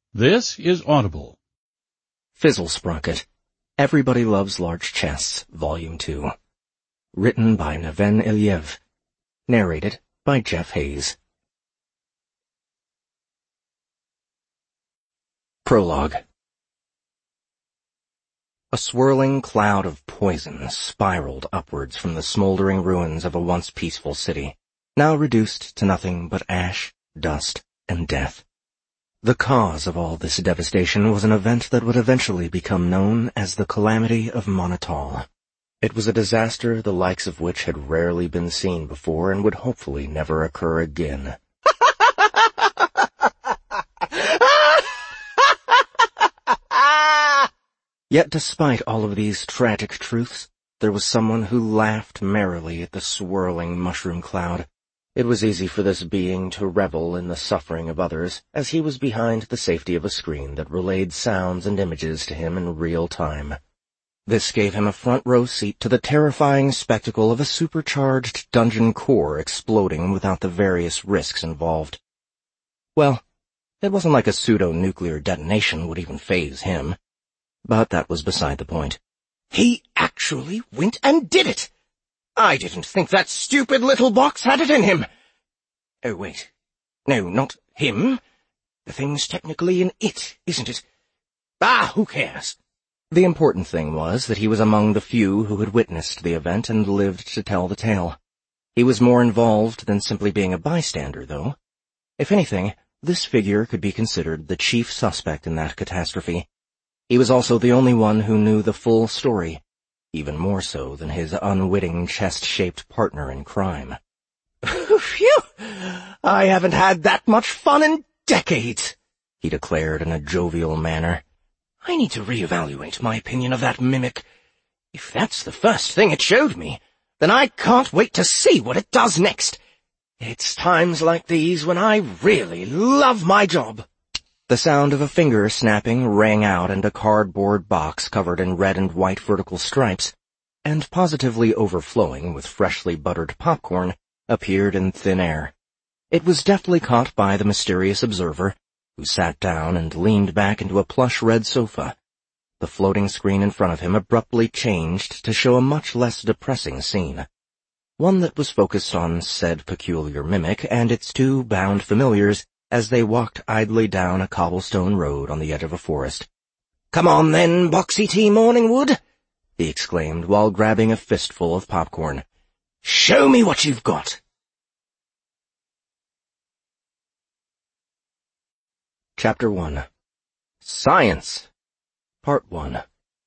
This is Audible. Fizzle Sprocket. Everybody Loves Large Chests, Volume 2. Written by Neven Ilyev. Narrated by Jeff Hayes. Prologue. A swirling cloud of poison spiraled upwards from the smoldering ruins of a once peaceful city, now reduced to nothing but ash, dust, and death. The cause of all this devastation was an event that would eventually become known as the Calamity of Monotol. It was a disaster the likes of which had rarely been seen before and would hopefully never occur again. Yet despite all of these tragic truths, there was someone who laughed merrily at the swirling mushroom cloud. It was easy for this being to revel in the suffering of others, as he was behind the safety of a screen that relayed sounds and images to him in real time. This gave him a front-row seat to the terrifying spectacle of a supercharged dungeon core exploding without the various risks involved. Well, it wasn't like a pseudo-nuclear detonation would even faze him. But that was beside the point. He actually went and did it! I didn't think that stupid little box had it in him. Oh, wait. No, not him. The thing's technically an it, isn't it? Ah, who cares? The important thing was that he was among the few who had witnessed the event and lived to tell the tale. He was more involved than simply being a bystander, though. If anything, this figure could be considered the chief suspect in that catastrophe. He was also the only one who knew the full story, even more so than his unwitting chest-shaped partner in crime. Phew! I haven't had that much fun in decades, he declared in a jovial manner. I need to reevaluate my opinion of that mimic. If that's the first thing it showed me, then I can't wait to see what it does next. It's times like these when I really love my job. The sound of a finger snapping rang out, and a cardboard box covered in red and white vertical stripes, and positively overflowing with freshly buttered popcorn, appeared in thin air. It was deftly caught by the mysterious observer, who sat down and leaned back into a plush red sofa. The floating screen in front of him abruptly changed to show a much less depressing scene. One that was focused on said peculiar mimic and its two bound familiars as they walked idly down a cobblestone road on the edge of a forest. "Come on then, Boxy T. Morningwood," he exclaimed while grabbing a fistful of popcorn. "Show me what you've got." Chapter 1. Science. Part 1.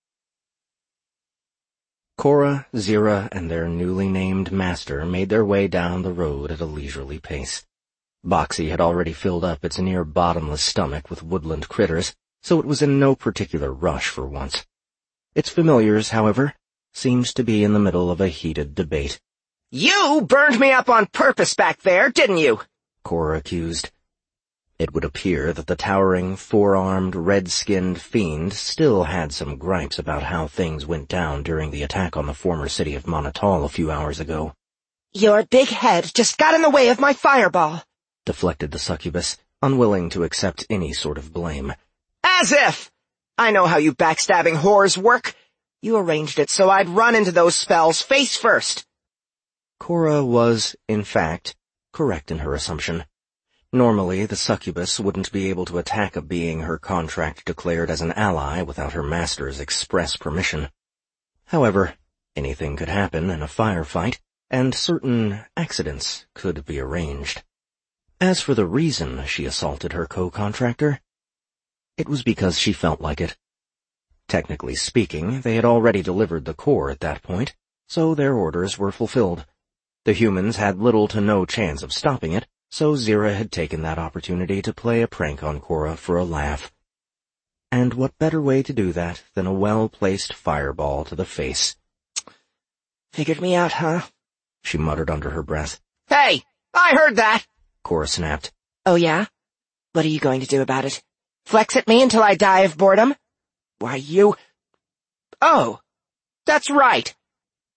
Cora, Zira, and their newly named master made their way down the road at a leisurely pace. Boxy had already filled up its near-bottomless stomach with woodland critters, so it was in no particular rush for once. Its familiars, however, seemed to be in the middle of a heated debate. "You burned me up on purpose back there, didn't you?" Cora accused. It would appear that the towering, four-armed, red-skinned fiend still had some gripes about how things went down during the attack on the former city of Monotol a few hours ago. "Your big head just got in the way of my fireball," deflected the succubus, unwilling to accept any sort of blame. "As if! I know how you backstabbing whores work. You arranged it so I'd run into those spells face first." Cora was, in fact, correct in her assumption. Normally, the succubus wouldn't be able to attack a being her contract declared as an ally without her master's express permission. However, anything could happen in a firefight, and certain accidents could be arranged. As for the reason she assaulted her co-contractor, it was because she felt like it. Technically speaking, they had already delivered the core at that point, so their orders were fulfilled. The humans had little to no chance of stopping it, so Zira had taken that opportunity to play a prank on Cora for a laugh. And what better way to do that than a well-placed fireball to the face? "Figured me out, huh?" she muttered under her breath. "Hey! I heard that!" Cora snapped. "Oh, yeah? What are you going to do about it? Flex at me until I die of boredom? Why, you... Oh, that's right.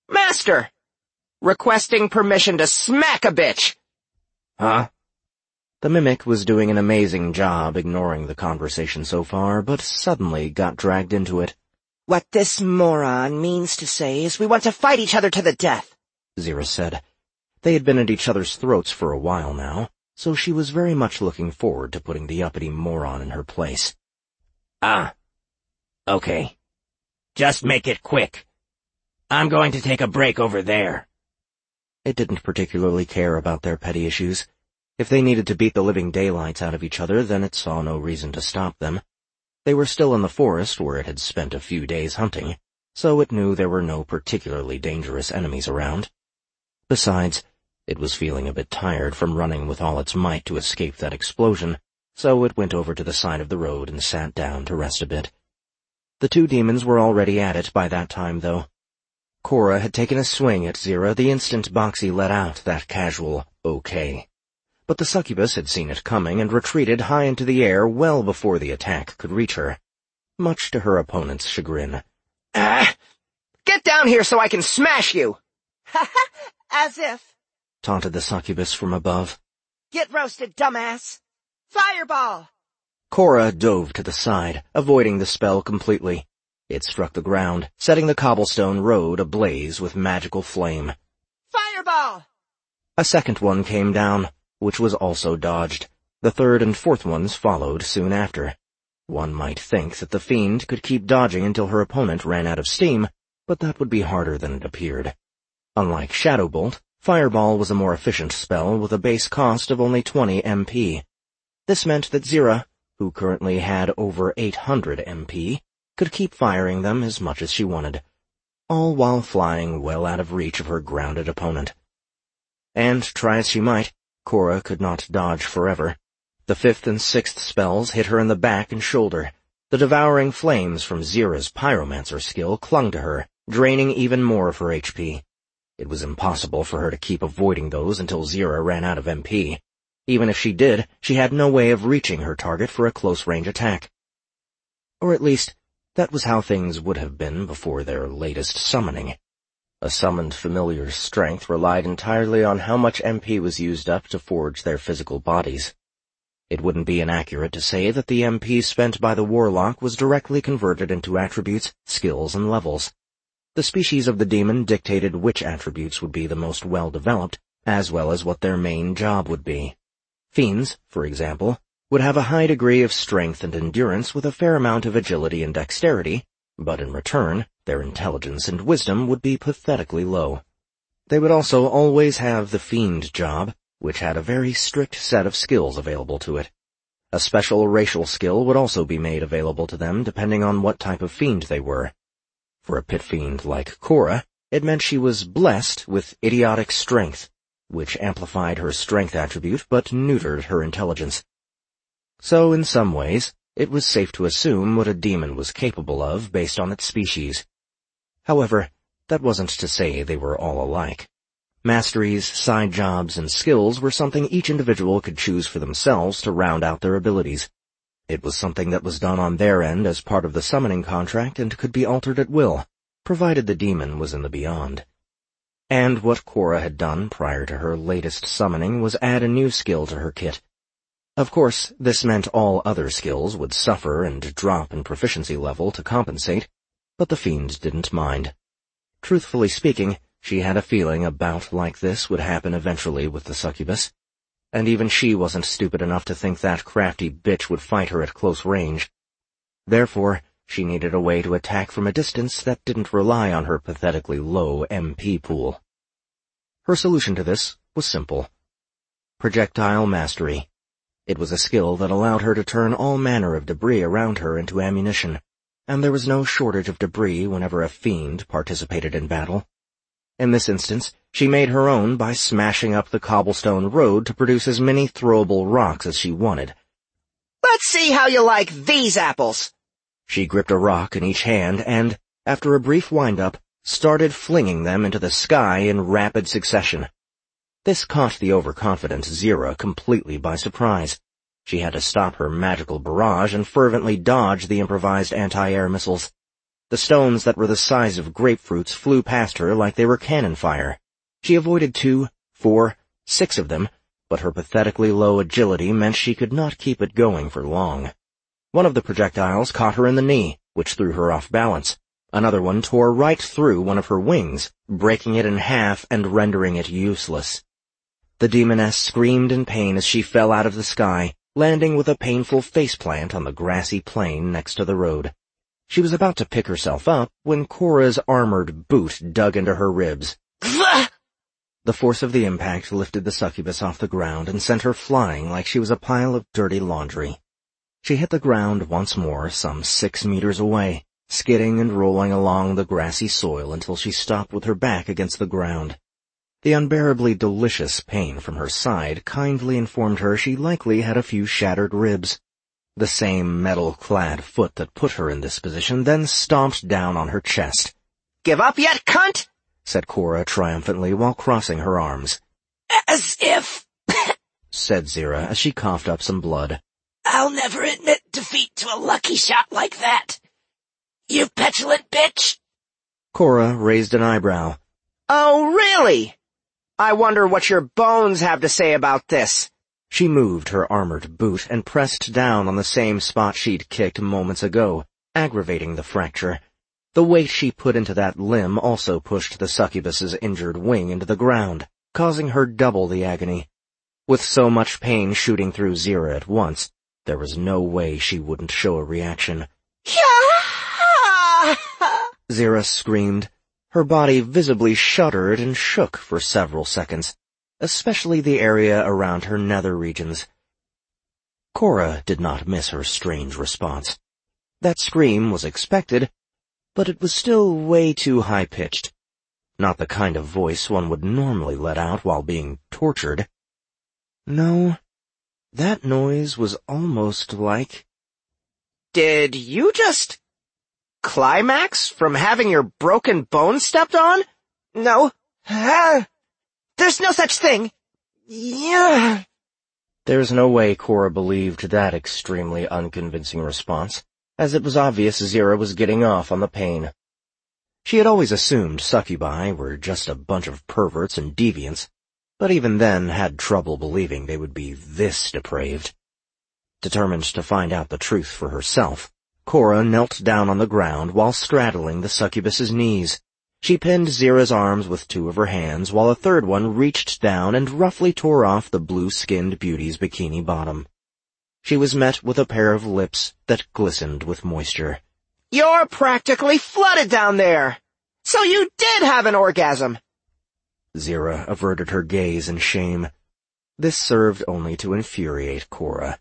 Master! Requesting permission to smack a bitch." "Huh?" The Mimic was doing an amazing job ignoring the conversation so far, but suddenly got dragged into it. "What this moron means to say is we want to fight each other to the death," Zira said. They had been at each other's throats for a while now, so she was very much looking forward to putting the uppity moron in her place. "Ah. Okay. Just make it quick. I'm going to take a break over there." It didn't particularly care about their petty issues. If they needed to beat the living daylights out of each other, then it saw no reason to stop them. They were still in the forest where it had spent a few days hunting, so it knew there were no particularly dangerous enemies around. Besides, it was feeling a bit tired from running with all its might to escape that explosion, so it went over to the side of the road and sat down to rest a bit. The two demons were already at it by that time, though. Cora had taken a swing at Zira the instant Boxy let out that casual, "okay." But the succubus had seen it coming and retreated high into the air well before the attack could reach her, much to her opponent's chagrin. "Get down here so I can smash you!" "Ha ha, as if," taunted the succubus from above. "Get roasted, dumbass! Fireball!" Cora dove to the side, avoiding the spell completely. It struck the ground, setting the cobblestone road ablaze with magical flame. "Fireball!" A second one came down, which was also dodged. The third and fourth ones followed soon after. One might think that the fiend could keep dodging until her opponent ran out of steam, but that would be harder than it appeared. Unlike Shadow Bolt, Fireball was a more efficient spell with a base cost of only 20 MP. This meant that Zira, who currently had over 800 MP, could keep firing them as much as she wanted, all while flying well out of reach of her grounded opponent. And, try as she might, Cora could not dodge forever. The fifth and sixth spells hit her in the back and shoulder. The devouring flames from Zira's pyromancer skill clung to her, draining even more of her HP. It was impossible for her to keep avoiding those until Zira ran out of MP. Even if she did, she had no way of reaching her target for a close-range attack. Or at least, that was how things would have been before their latest summoning. A summoned familiar's strength relied entirely on how much MP was used up to forge their physical bodies. It wouldn't be inaccurate to say that the MP spent by the warlock was directly converted into attributes, skills, and levels. The species of the demon dictated which attributes would be the most well-developed, as well as what their main job would be. Fiends, for example, would have a high degree of strength and endurance with a fair amount of agility and dexterity, but in return, their intelligence and wisdom would be pathetically low. They would also always have the fiend job, which had a very strict set of skills available to it. A special racial skill would also be made available to them depending on what type of fiend they were. For a pit fiend like Cora, it meant she was blessed with idiotic strength, which amplified her strength attribute but neutered her intelligence. So, in some ways, it was safe to assume what a demon was capable of based on its species. However, that wasn't to say they were all alike. Masteries, side jobs, and skills were something each individual could choose for themselves to round out their abilities. It was something that was done on their end as part of the summoning contract and could be altered at will, provided the demon was in the beyond. And what Cora had done prior to her latest summoning was add a new skill to her kit. Of course, this meant all other skills would suffer and drop in proficiency level to compensate, but the fiend didn't mind. Truthfully speaking, she had a feeling a bout like this would happen eventually with the succubus, and even she wasn't stupid enough to think that crafty bitch would fight her at close range. Therefore, she needed a way to attack from a distance that didn't rely on her pathetically low MP pool. Her solution to this was simple. Projectile mastery. It was a skill that allowed her to turn all manner of debris around her into ammunition, and there was no shortage of debris whenever a fiend participated in battle. In this instance, she made her own by smashing up the cobblestone road to produce as many throwable rocks as she wanted. "Let's see how you like these apples!" She gripped a rock in each hand and, after a brief wind-up, started flinging them into the sky in rapid succession. This caught the overconfident Zira completely by surprise. She had to stop her magical barrage and fervently dodge the improvised anti-air missiles. The stones that were the size of grapefruits flew past her like they were cannon fire. She avoided 2, 4, 6 of them, but her pathetically low agility meant she could not keep it going for long. One of the projectiles caught her in the knee, which threw her off balance. Another one tore right through one of her wings, breaking it in half and rendering it useless. The demoness screamed in pain as she fell out of the sky, landing with a painful faceplant on the grassy plain next to the road. She was about to pick herself up when Cora's armored boot dug into her ribs. The force of the impact lifted the succubus off the ground and sent her flying like she was a pile of dirty laundry. She hit the ground once more some 6 meters away, skidding and rolling along the grassy soil until she stopped with her back against the ground. The unbearably delicious pain from her side kindly informed her she likely had a few shattered ribs. The same metal-clad foot that put her in this position then stomped down on her chest. "Give up yet, cunt?" said Cora triumphantly while crossing her arms. "As if," said Zira as she coughed up some blood. "I'll never admit defeat to a lucky shot like that. You petulant bitch." Cora raised an eyebrow. "Oh, really? I wonder what your bones have to say about this." She moved her armored boot and pressed down on the same spot she'd kicked moments ago, aggravating the fracture. The weight she put into that limb also pushed the succubus's injured wing into the ground, causing her double the agony. With so much pain shooting through Zira at once, there was no way she wouldn't show a reaction. Zira screamed. Her body visibly shuddered and shook for several seconds, especially the area around her nether regions. Cora did not miss her strange response. That scream was expected, but it was still way too high-pitched. Not the kind of voice one would normally let out while being tortured. No, that noise was almost like... Did you just climax from having your broken bone stepped on? No. There's no such thing. Yeah. There's no way Cora believed that extremely unconvincing response, as it was obvious Zira was getting off on the pain. She had always assumed succubi were just a bunch of perverts and deviants, but even then had trouble believing they would be this depraved. Determined to find out the truth for herself, Cora knelt down on the ground while straddling the succubus's knees. She pinned Zira's arms with 2 of her hands, while a third one reached down and roughly tore off the blue-skinned beauty's bikini bottom. She was met with a pair of lips that glistened with moisture. "You're practically flooded down there. So you did have an orgasm." Zira averted her gaze in shame. This served only to infuriate Cora.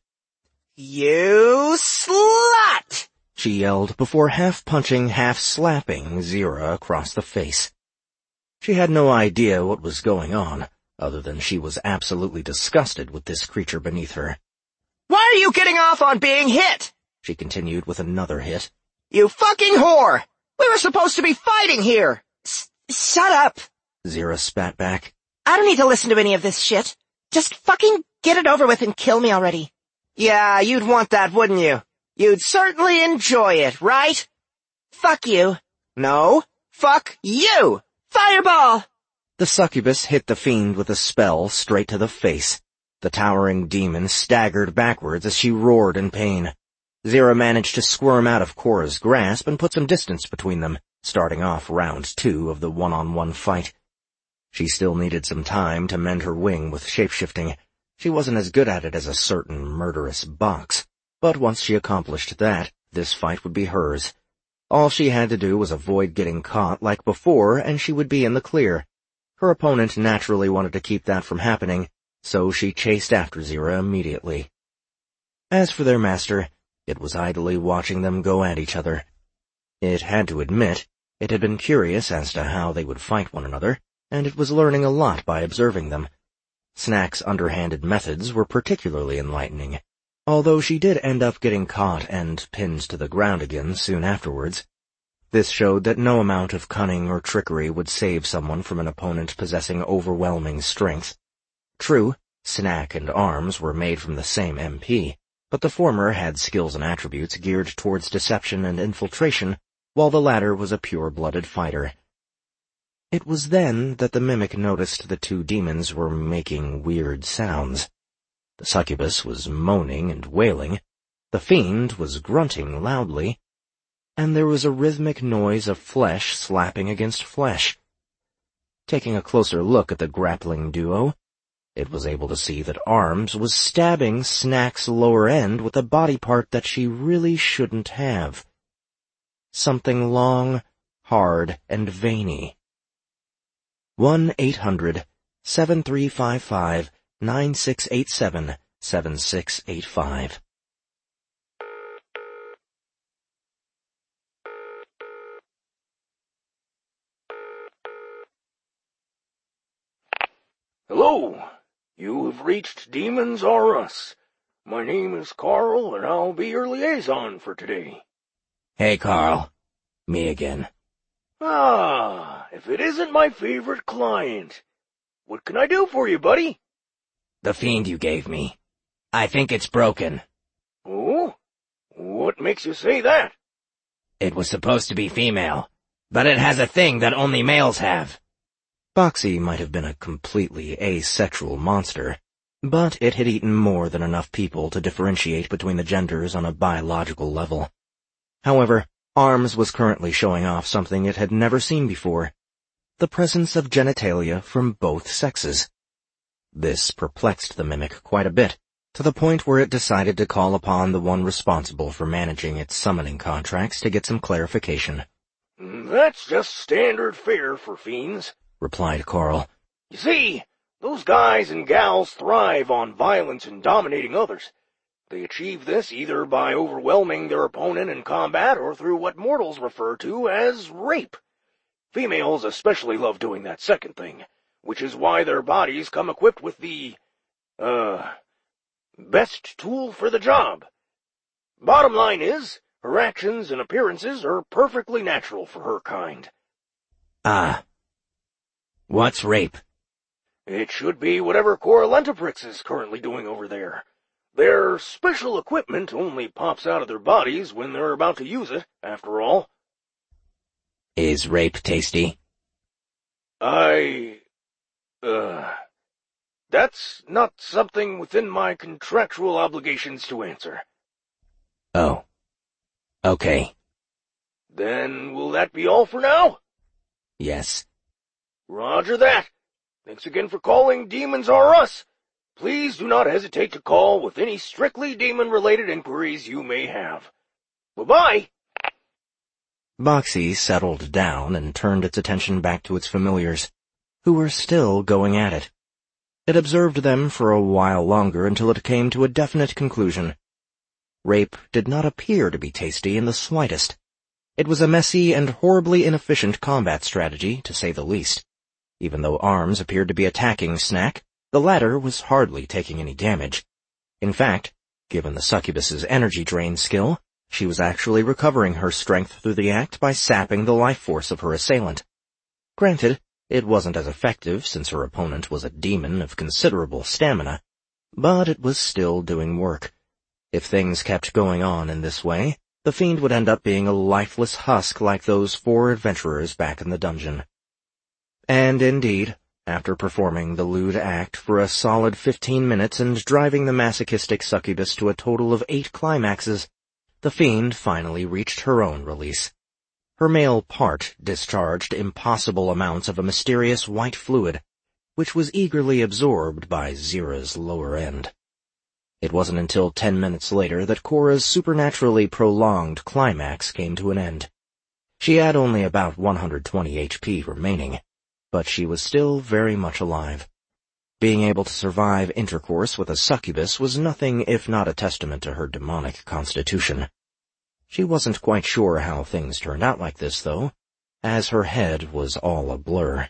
"You slut!" she yelled before half-punching, half-slapping Zira across the face. She had no idea what was going on, other than she was absolutely disgusted with this creature beneath her. "Why are you getting off on being hit?" she continued with another hit. "You fucking whore! We were supposed to be fighting here!" Shut up! Zira spat back. "I don't need to listen to any of this shit. Just fucking get it over with and kill me already." "Yeah, you'd want that, wouldn't you? You'd certainly enjoy it, right?" "Fuck you." "No, fuck you! Fireball!" The succubus hit the fiend with a spell straight to the face. The towering demon staggered backwards as she roared in pain. Zira managed to squirm out of Cora's grasp and put some distance between them, starting off round 2 of the one-on-one fight. She still needed some time to mend her wing with shapeshifting. She wasn't as good at it as a certain murderous box, but once she accomplished that, this fight would be hers. All she had to do was avoid getting caught like before, and she would be in the clear. Her opponent naturally wanted to keep that from happening, so she chased after Zira immediately. As for their master, it was idly watching them go at each other. It had to admit, it had been curious as to how they would fight one another, and it was learning a lot by observing them. Snack's underhanded methods were particularly enlightening, although she did end up getting caught and pinned to the ground again soon afterwards. This showed that no amount of cunning or trickery would save someone from an opponent possessing overwhelming strength. True, Snack and Arms were made from the same MP, but the former had skills and attributes geared towards deception and infiltration, while the latter was a pure-blooded fighter. It was then that the mimic noticed the two demons were making weird sounds. The succubus was moaning and wailing, the fiend was grunting loudly, and there was a rhythmic noise of flesh slapping against flesh. Taking a closer look at the grappling duo, it was able to see that Arms was stabbing Snack's lower end with a body part that she really shouldn't have. Something long, hard, and veiny. 1-800-7355-9687-7685. Hello, you have reached Demons R Us. My name is Carl, and I'll be your liaison for today. Hey, Carl. Me again. Ah, if it isn't my favorite client. What can I do for you, buddy? The fiend you gave me. I think it's broken. Oh? What makes you say that? It was supposed to be female, but it has a thing that only males have. Boxy might have been a completely asexual monster, but it had eaten more than enough people to differentiate between the genders on a biological level. However, Arms was currently showing off something it had never seen before: the presence of genitalia from both sexes. This perplexed the mimic quite a bit, to the point where it decided to call upon the one responsible for managing its summoning contracts to get some clarification. That's just standard fare for fiends, replied Carl. You see, those guys and gals thrive on violence and dominating others. They achieve this either by overwhelming their opponent in combat or through what mortals refer to as rape. Females especially love doing that second thing, which is why their bodies come equipped with the, best tool for the job. Bottom line is, her actions and appearances are perfectly natural for her kind. What's rape? It should be whatever Coralentaprix is currently doing over there. Their special equipment only pops out of their bodies when they're about to use it, after all. Is rape tasty? That's not something within my contractual obligations to answer. Oh. Okay. Then will that be all for now? Yes. Roger that. Thanks again for calling Demons R Us. Please do not hesitate to call with any strictly demon-related inquiries you may have. Bye-bye. Boxy settled down and turned its attention back to its familiars, who were still going at it. It observed them for a while longer until it came to a definite conclusion. Rape did not appear to be tasty in the slightest. It was a messy and horribly inefficient combat strategy, to say the least. Even though Arms appeared to be attacking Snack, the latter was hardly taking any damage. In fact, given the succubus's energy drain skill, she was actually recovering her strength through the act by sapping the life force of her assailant. Granted, it wasn't as effective since her opponent was a demon of considerable stamina, but it was still doing work. If things kept going on in this way, the fiend would end up being a lifeless husk like those 4 adventurers back in the dungeon. And indeed, after performing the lewd act for a solid 15 minutes and driving the masochistic succubus to a total of 8 climaxes, the fiend finally reached her own release. Her male part discharged impossible amounts of a mysterious white fluid, which was eagerly absorbed by Zira's lower end. It wasn't until 10 minutes later that Cora's supernaturally prolonged climax came to an end. She had only about 120 HP remaining, but she was still very much alive. Being able to survive intercourse with a succubus was nothing if not a testament to her demonic constitution. She wasn't quite sure how things turned out like this, though, as her head was all a blur.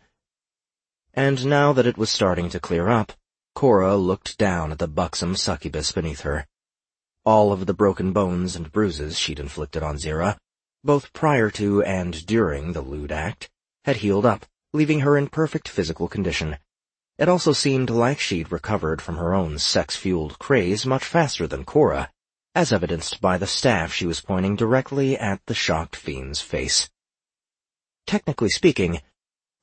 And now that it was starting to clear up, Cora looked down at the buxom succubus beneath her. All of the broken bones and bruises she'd inflicted on Zira, both prior to and during the lewd act, had healed up, leaving her in perfect physical condition. It also seemed like she'd recovered from her own sex-fueled craze much faster than Cora, as evidenced by the staff she was pointing directly at the shocked fiend's face. Technically speaking,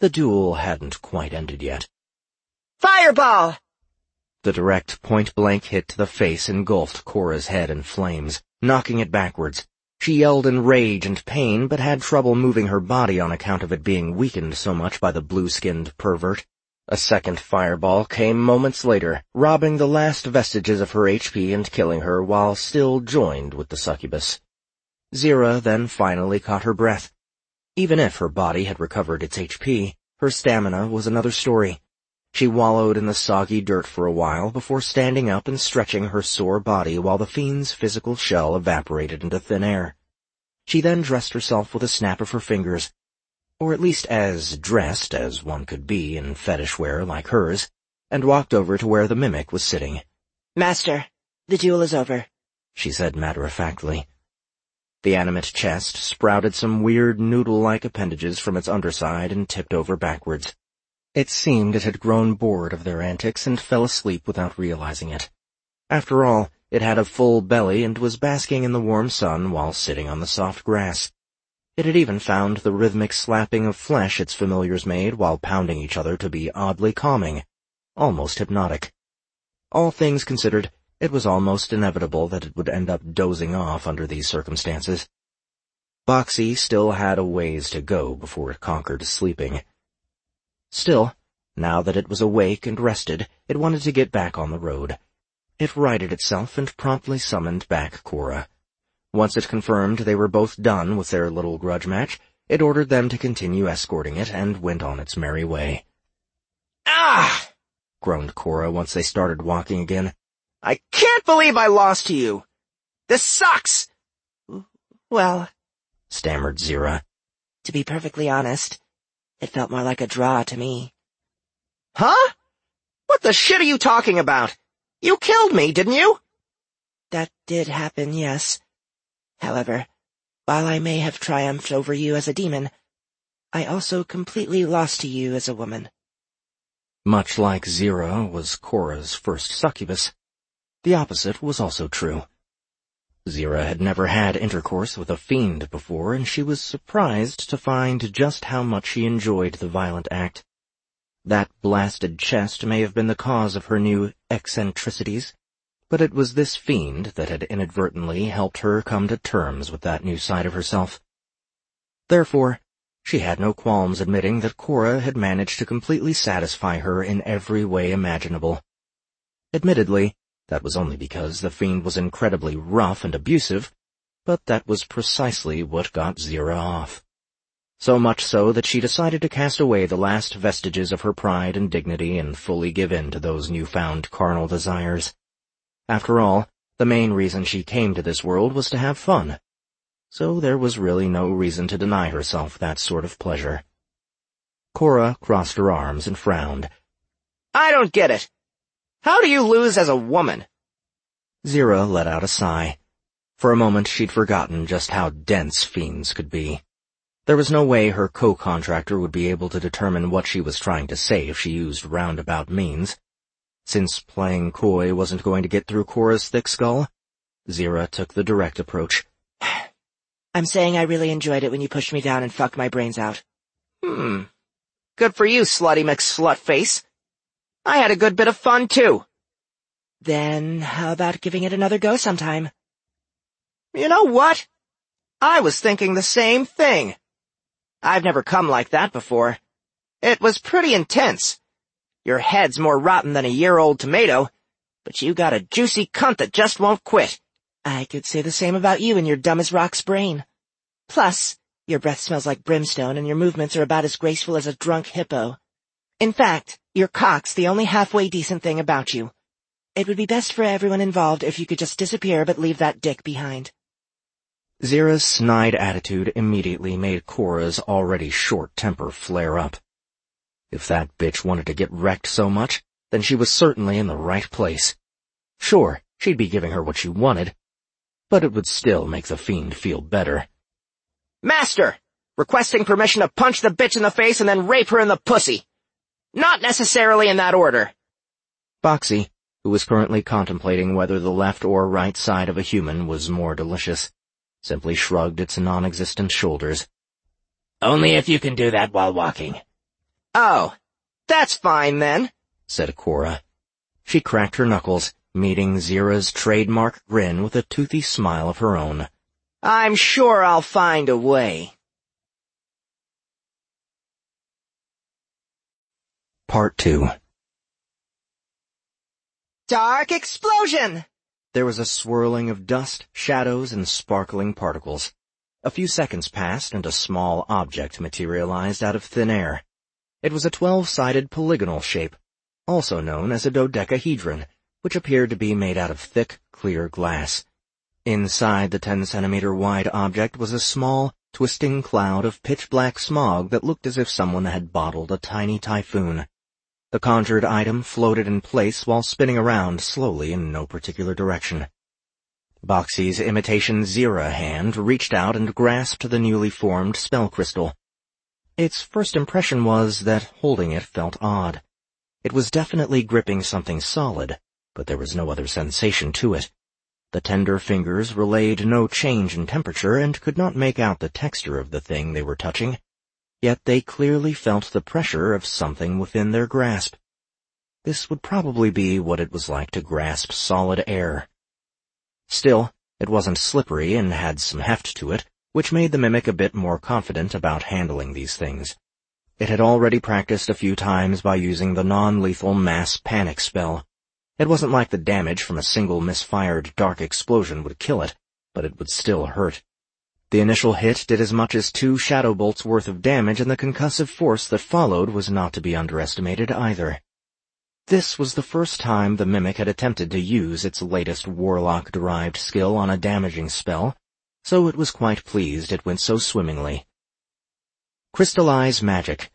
The duel hadn't quite ended yet. Fireball! The direct point-blank hit to the face engulfed Cora's head in flames, knocking it backwards. She yelled in rage and pain, but had trouble moving her body on account of it being weakened so much by the blue-skinned pervert. A second fireball came moments later, robbing the last vestiges of her HP and killing her while still joined with the succubus. Zira then finally caught her breath. Even if her body had recovered its HP, her stamina was another story. She wallowed in the soggy dirt for a while before standing up and stretching her sore body while the fiend's physical shell evaporated into thin air. She then dressed herself with a snap of her fingers, or at least as dressed as one could be in fetish wear like hers, and walked over to where the mimic was sitting. Master, the duel is over, she said matter-of-factly. The animate chest sprouted some weird noodle-like appendages from its underside and tipped over backwards. It seemed it had grown bored of their antics and fell asleep without realizing it. After all, it had a full belly and was basking in the warm sun while sitting on the soft grass. It had even found the rhythmic slapping of flesh its familiars made while pounding each other to be oddly calming, almost hypnotic. All things considered, it was almost inevitable that it would end up dozing off under these circumstances. Boxy still had a ways to go before it conquered sleeping. Still, now that it was awake and rested, it wanted to get back on the road. It righted itself and promptly summoned back Cora. Once it confirmed they were both done with their little grudge match, it ordered them to continue escorting it and went on its merry way. Ah! Groaned Cora once they started walking again. I can't believe I lost to you. This sucks! Well, stammered Zira. To be perfectly honest, it felt more like a draw to me. Huh? What the shit are you talking about? You killed me, didn't you? That did happen, yes. However, while I may have triumphed over you as a demon, I also completely lost to you as a woman. Much like Zira was Cora's first succubus, the opposite was also true. Zira had never had intercourse with a fiend before, and she was surprised to find just how much she enjoyed the violent act. That blasted chest may have been the cause of her new eccentricities, but it was this fiend that had inadvertently helped her come to terms with that new side of herself. Therefore, she had no qualms admitting that Cora had managed to completely satisfy her in every way imaginable. Admittedly, that was only because the fiend was incredibly rough and abusive, but that was precisely what got Zira off. So much so that she decided to cast away the last vestiges of her pride and dignity and fully give in to those newfound carnal desires. After all, the main reason she came to this world was to have fun, so there was really no reason to deny herself that sort of pleasure. Cora crossed her arms and frowned. I don't get it. How do you lose as a woman? Zira let out a sigh. For a moment she'd forgotten just how dense fiends could be. There was no way her co-contractor would be able to determine what she was trying to say if she used roundabout means. Since playing coy wasn't going to get through Cora's thick skull, Zira took the direct approach. I'm saying I really enjoyed it when you pushed me down and fucked my brains out. Good for you, slutty McSlutface. I had a good bit of fun, too. Then how about giving it another go sometime? You know what? I was thinking the same thing. I've never come like that before. It was pretty intense. Your head's more rotten than a year-old tomato, but you got a juicy cunt that just won't quit. I could say the same about you and your dumb-as-rocks brain. Plus, your breath smells like brimstone and your movements are about as graceful as a drunk hippo. In fact, your cock's the only halfway decent thing about you. It would be best for everyone involved if you could just disappear but leave that dick behind. Zira's snide attitude immediately made Cora's already short temper flare up. If that bitch wanted to get wrecked so much, then she was certainly in the right place. Sure, she'd be giving her what she wanted, but it would still make the fiend feel better. Master! Requesting permission to punch the bitch in the face and then rape her in the pussy. Not necessarily in that order. Boxy, who was currently contemplating whether the left or right side of a human was more delicious, simply shrugged its non-existent shoulders. Only if you can do that while walking. Oh, that's fine then, said Cora. She cracked her knuckles, meeting Zira's trademark grin with a toothy smile of her own. I'm sure I'll find a way. Part 2. Dark explosion! There was a swirling of dust, shadows, and sparkling particles. A few seconds passed, and a small object materialized out of thin air. It was a 12-sided polygonal shape, also known as a dodecahedron, which appeared to be made out of thick, clear glass. Inside the 10-centimeter wide object was a small, twisting cloud of pitch-black smog that looked as if someone had bottled a tiny typhoon. The conjured item floated in place while spinning around slowly in no particular direction. Boxy's imitation Zira hand reached out and grasped the newly formed spell crystal. Its first impression was that holding it felt odd. It was definitely gripping something solid, but there was no other sensation to it. The tender fingers relayed no change in temperature and could not make out the texture of the thing they were touching, yet they clearly felt the pressure of something within their grasp. This would probably be what it was like to grasp solid air. Still, it wasn't slippery and had some heft to it, which made the mimic a bit more confident about handling these things. It had already practiced a few times by using the non-lethal mass panic spell. It wasn't like the damage from a single misfired dark explosion would kill it, but it would still hurt. The initial hit did as much as 2 shadow bolts worth of damage, and the concussive force that followed was not to be underestimated either. This was the first time the mimic had attempted to use its latest warlock-derived skill on a damaging spell, so it was quite pleased it went so swimmingly. Crystallize Magic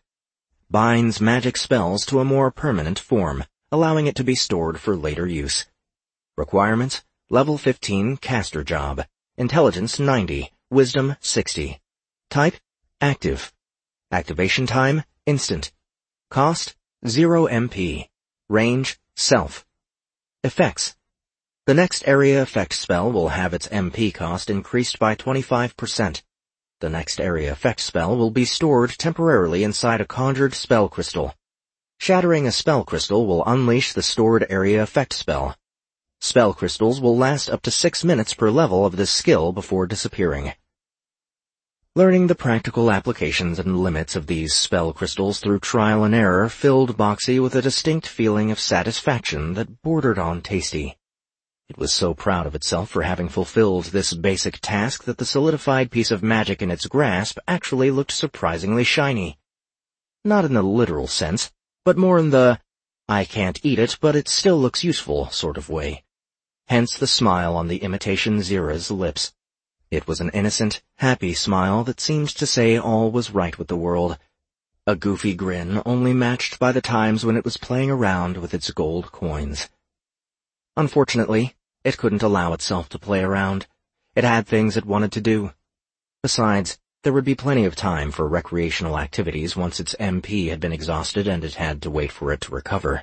binds magic spells to a more permanent form, allowing it to be stored for later use. Requirements: Level 15 Caster Job, Intelligence 90, Wisdom 60. Type: Active. Activation time: Instant. Cost: 0 MP. Range: Self. Effects: The next area effect spell will have its MP cost increased by 25%. The next area effect spell will be stored temporarily inside a conjured spell crystal. Shattering a spell crystal will unleash the stored area effect spell. Spell crystals will last up to 6 minutes per level of this skill before disappearing. Learning the practical applications and limits of these spell crystals through trial and error filled Boxy with a distinct feeling of satisfaction that bordered on tasty. It was so proud of itself for having fulfilled this basic task that the solidified piece of magic in its grasp actually looked surprisingly shiny. Not in the literal sense, but more in the, I can't eat it, but it still looks useful sort of way. Hence the smile on the imitation Zira's lips. It was an innocent, happy smile that seemed to say all was right with the world. A goofy grin only matched by the times when it was playing around with its gold coins. Unfortunately, it couldn't allow itself to play around. It had things it wanted to do. Besides, there would be plenty of time for recreational activities once its MP had been exhausted and it had to wait for it to recover.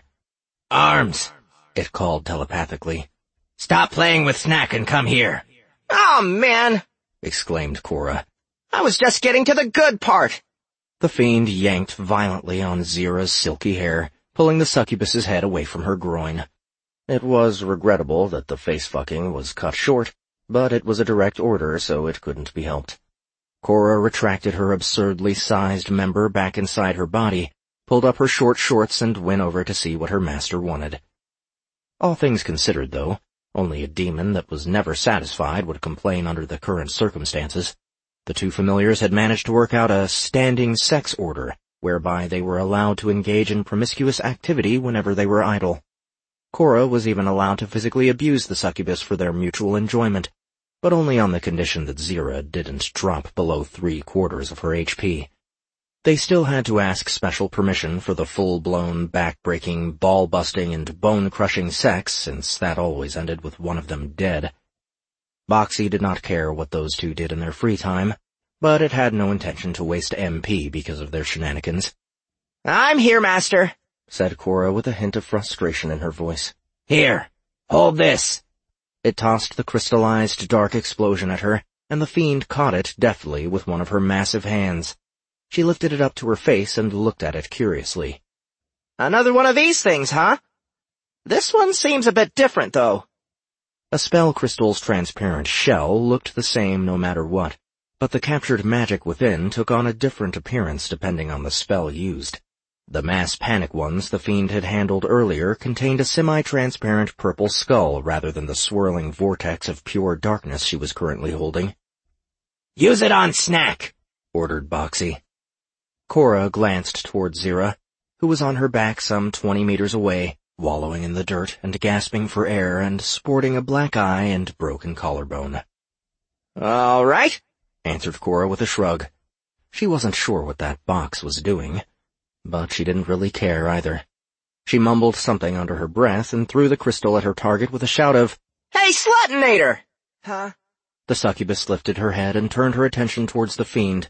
Arms, it called telepathically. Stop playing with Snack and come here. Oh, man! Exclaimed Cora. I was just getting to the good part. The fiend yanked violently on Zira's silky hair, pulling the succubus's head away from her groin. It was regrettable that the face-fucking was cut short, but it was a direct order, so it couldn't be helped. Cora retracted her absurdly sized member back inside her body, pulled up her short shorts, and went over to see what her master wanted. All things considered, though, only a demon that was never satisfied would complain under the current circumstances. The two familiars had managed to work out a standing sex order, whereby they were allowed to engage in promiscuous activity whenever they were idle. Cora was even allowed to physically abuse the succubus for their mutual enjoyment, but only on the condition that Zira didn't drop below 3/4 of her HP. They still had to ask special permission for the full-blown, back-breaking, ball-busting, and bone-crushing sex, since that always ended with one of them dead. Boxy did not care what those two did in their free time, but it had no intention to waste MP because of their shenanigans. I'm here, Master, said Cora with a hint of frustration in her voice. Here, hold this. It tossed the crystallized dark explosion at her, and the fiend caught it deftly with one of her massive hands. She lifted it up to her face and looked at it curiously. Another one of these things, huh? This one seems a bit different, though. A spell crystal's transparent shell looked the same no matter what, but the captured magic within took on a different appearance depending on the spell used. The mass panic ones the fiend had handled earlier contained a semi-transparent purple skull rather than the swirling vortex of pure darkness she was currently holding. "Use it on Snack," ordered Boxy. Cora glanced toward Zira, who was on her back some 20 meters away, wallowing in the dirt and gasping for air and sporting a black eye and broken collarbone. "All right," answered Cora with a shrug. She wasn't sure what that box was doing, but she didn't really care either. She mumbled something under her breath and threw the crystal at her target with a shout of, "Hey, Sluttinator!" Huh? The succubus lifted her head and turned her attention towards the fiend.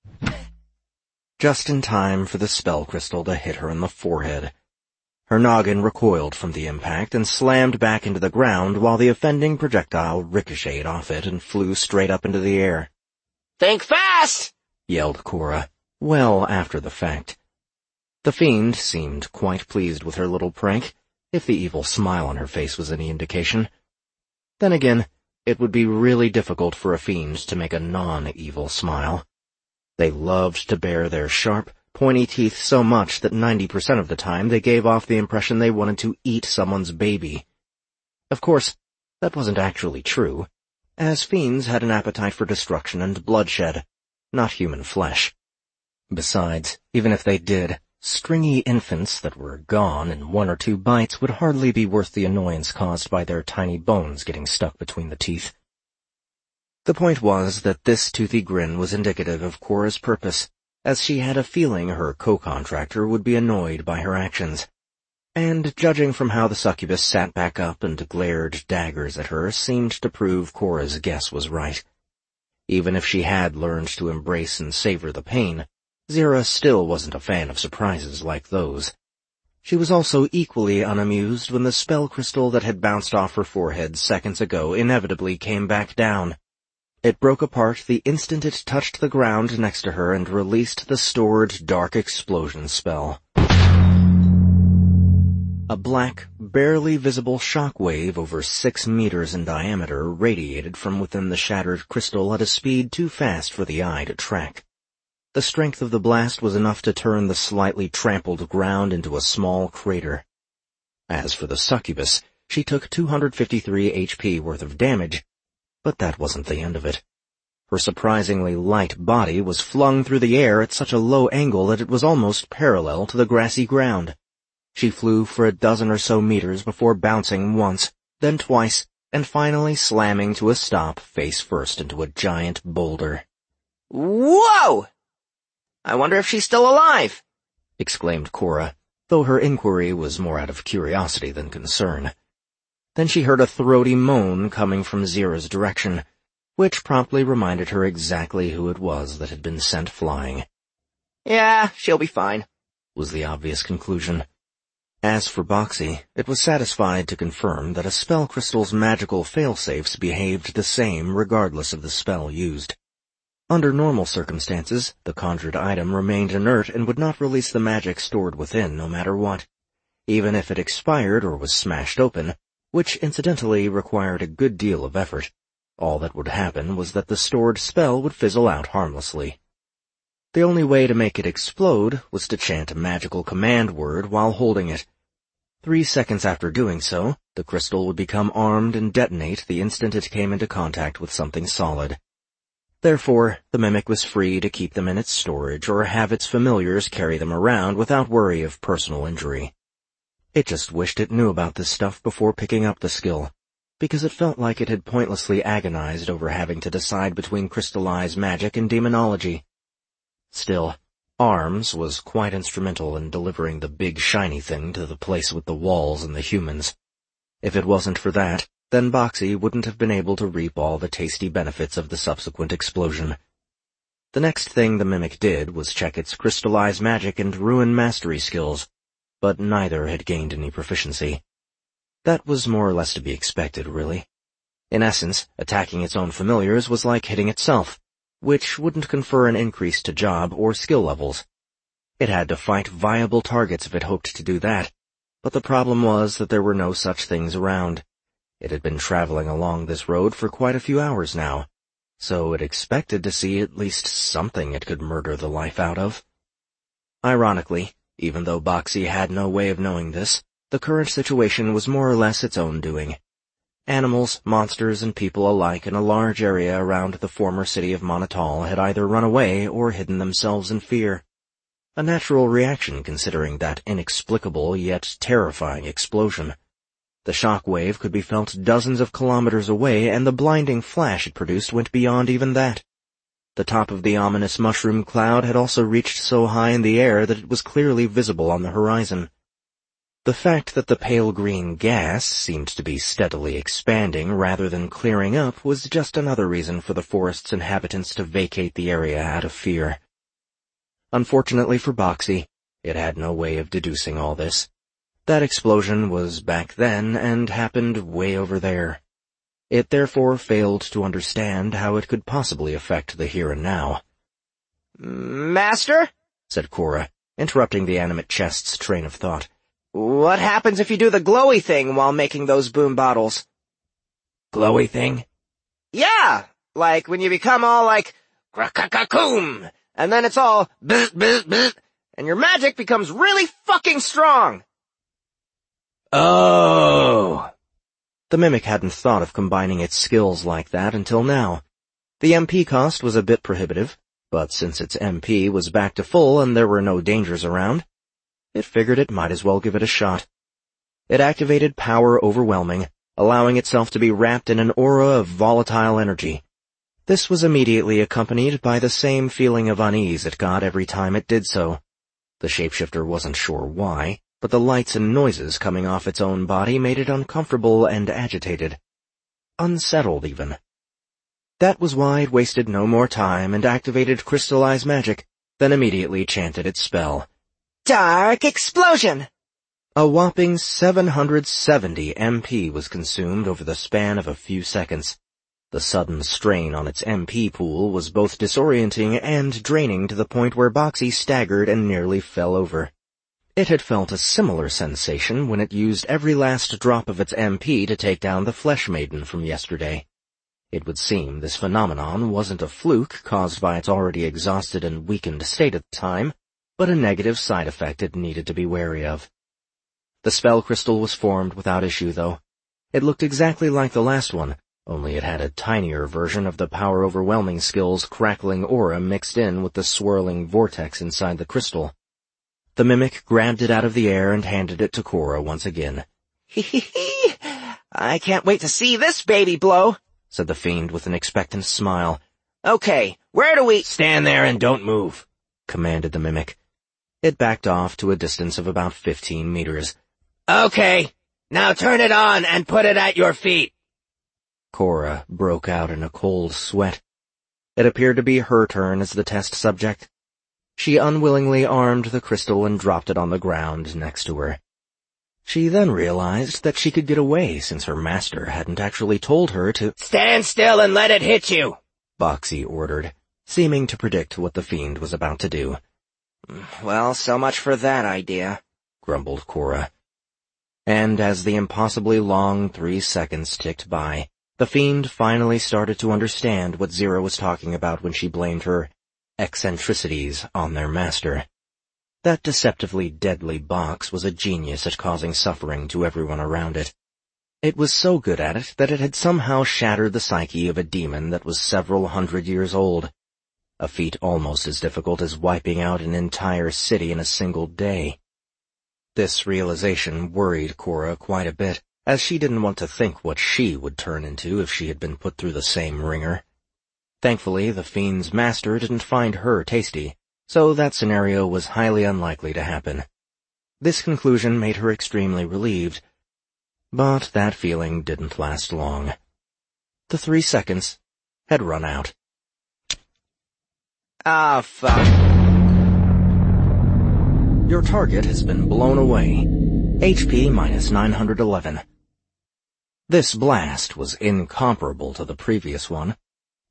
Just in time for the spell crystal to hit her in the forehead. Her noggin recoiled from the impact and slammed back into the ground while the offending projectile ricocheted off it and flew straight up into the air. "Think fast!" yelled Cora, well after the fact. The fiend seemed quite pleased with her little prank, if the evil smile on her face was any indication. Then again, it would be really difficult for a fiend to make a non-evil smile. They loved to bare their sharp, pointy teeth so much that 90% of the time they gave off the impression they wanted to eat someone's baby. Of course, that wasn't actually true, as fiends had an appetite for destruction and bloodshed, not human flesh. Besides, even if they did, stringy infants that were gone in 1 or 2 bites would hardly be worth the annoyance caused by their tiny bones getting stuck between the teeth. The point was that this toothy grin was indicative of Cora's purpose, as she had a feeling her co-contractor would be annoyed by her actions. And judging from how the succubus sat back up and glared daggers at her seemed to prove Cora's guess was right. Even if she had learned to embrace and savor the pain, Zira still wasn't a fan of surprises like those. She was also equally unamused when the spell crystal that had bounced off her forehead seconds ago inevitably came back down. It broke apart the instant it touched the ground next to her and released the stored dark explosion spell. A black, barely visible shock wave over 6 meters in diameter radiated from within the shattered crystal at a speed too fast for the eye to track. The strength of the blast was enough to turn the slightly trampled ground into a small crater. As for the succubus, she took 253 HP worth of damage, but that wasn't the end of it. Her surprisingly light body was flung through the air at such a low angle that it was almost parallel to the grassy ground. She flew for a dozen or so meters before bouncing once, then twice, and finally slamming to a stop face first into a giant boulder. "Whoa! I wonder if she's still alive!" exclaimed Cora, though her inquiry was more out of curiosity than concern. Then she heard a throaty moan coming from Zira's direction, which promptly reminded her exactly who it was that had been sent flying. "Yeah, she'll be fine," was the obvious conclusion. As for Boxy, it was satisfied to confirm that a spell crystal's magical failsafes behaved the same regardless of the spell used. Under normal circumstances, the conjured item remained inert and would not release the magic stored within no matter what, even if it expired or was smashed open, which incidentally required a good deal of effort. All that would happen was that the stored spell would fizzle out harmlessly. The only way to make it explode was to chant a magical command word while holding it. 3 seconds after doing so, the crystal would become armed and detonate the instant it came into contact with something solid. Therefore, the mimic was free to keep them in its storage or have its familiars carry them around without worry of personal injury. It just wished it knew about this stuff before picking up the skill, because it felt like it had pointlessly agonized over having to decide between crystallized magic and demonology. Still, Arms was quite instrumental in delivering the big shiny thing to the place with the walls and the humans. If it wasn't for that, then Boxy wouldn't have been able to reap all the tasty benefits of the subsequent explosion. The next thing the mimic did was check its crystallized magic and ruin mastery skills, but neither had gained any proficiency. That was more or less to be expected, really. In essence, attacking its own familiars was like hitting itself. which wouldn't confer an increase to job or skill levels. It had to fight viable targets if it hoped to do that, but the problem was that there were no such things around. It had been traveling along this road for quite a few hours now, so it expected to see at least something it could murder the life out of. Ironically, even though Boxy had no way of knowing this, the current situation was more or less its own doing. Animals, monsters, and people alike in a large area around the former city of Monatal had either run away or hidden themselves in fear. A natural reaction considering that inexplicable yet terrifying explosion. The shock wave could be felt dozens of kilometers away, and the blinding flash it produced went beyond even that. The top of the ominous mushroom cloud had also reached so high in the air that it was clearly visible on the horizon. The fact that the pale green gas seemed to be steadily expanding rather than clearing up was just another reason for the forest's inhabitants to vacate the area out of fear. Unfortunately for Boxy, it had no way of deducing all this. That explosion was back then and happened way over there. It therefore failed to understand how it could possibly affect the here and now. "Master?" said Cora, interrupting the animate chest's train of thought. "What happens if you do the glowy thing while making those boom bottles?" Glowy thing? Yeah, like when you become all like, crack-a-coom, and then it's all bzz, bzz, bzz, and your magic becomes really fucking strong. Oh! The Mimic hadn't thought of combining its skills like that until now. The MP cost was a bit prohibitive, but since its MP was back to full and there were no dangers around, it figured it might as well give it a shot. It activated Power Overwhelming, allowing itself to be wrapped in an aura of volatile energy. This was immediately accompanied by the same feeling of unease it got every time it did so. The shapeshifter wasn't sure why, but the lights and noises coming off its own body made it uncomfortable and agitated. Unsettled, even. That was why it wasted no more time and activated Crystallized Magic, then immediately chanted its spell. Dark Explosion! A whopping 770 MP was consumed over the span of a few seconds. The sudden strain on its MP pool was both disorienting and draining to the point where Boxy staggered and nearly fell over. It had felt a similar sensation when it used every last drop of its MP to take down the Flesh Maiden from yesterday. It would seem this phenomenon wasn't a fluke caused by its already exhausted and weakened state at the time, but a negative side effect it needed to be wary of. The spell crystal was formed without issue, though. It looked exactly like the last one, only it had a tinier version of the Power Overwhelming skill's crackling aura mixed in with the swirling vortex inside the crystal. The Mimic grabbed it out of the air and handed it to Cora once again. Hee. I can't wait to see this baby blow, said the Fiend with an expectant smile. Okay, where do we— Stand there and don't move, commanded the Mimic. It backed off to a distance of about 15 meters. Okay, now turn it on and put it at your feet. Cora broke out in a cold sweat. It appeared to be her turn as the test subject. She unwillingly armed the crystal and dropped it on the ground next to her. She then realized that she could get away since her master hadn't actually told her to— Stand still and let it hit you, Boxy ordered, seeming to predict what the Fiend was about to do. Well, so much for that idea, grumbled Cora. And as the impossibly long 3 seconds ticked by, the Fiend finally started to understand what Zero was talking about when she blamed her eccentricities on their master. That deceptively deadly box was a genius at causing suffering to everyone around it. It was so good at it that it had somehow shattered the psyche of a demon that was several hundred years old. A feat almost as difficult as wiping out an entire city in a single day. This realization worried Cora quite a bit, as she didn't want to think what she would turn into if she had been put through the same ringer. Thankfully, the Fiend's master didn't find her tasty, so that scenario was highly unlikely to happen. This conclusion made her extremely relieved. But that feeling didn't last long. The 3 seconds had run out. Ah, fuck. Your target has been blown away. HP minus 911. This blast was incomparable to the previous one.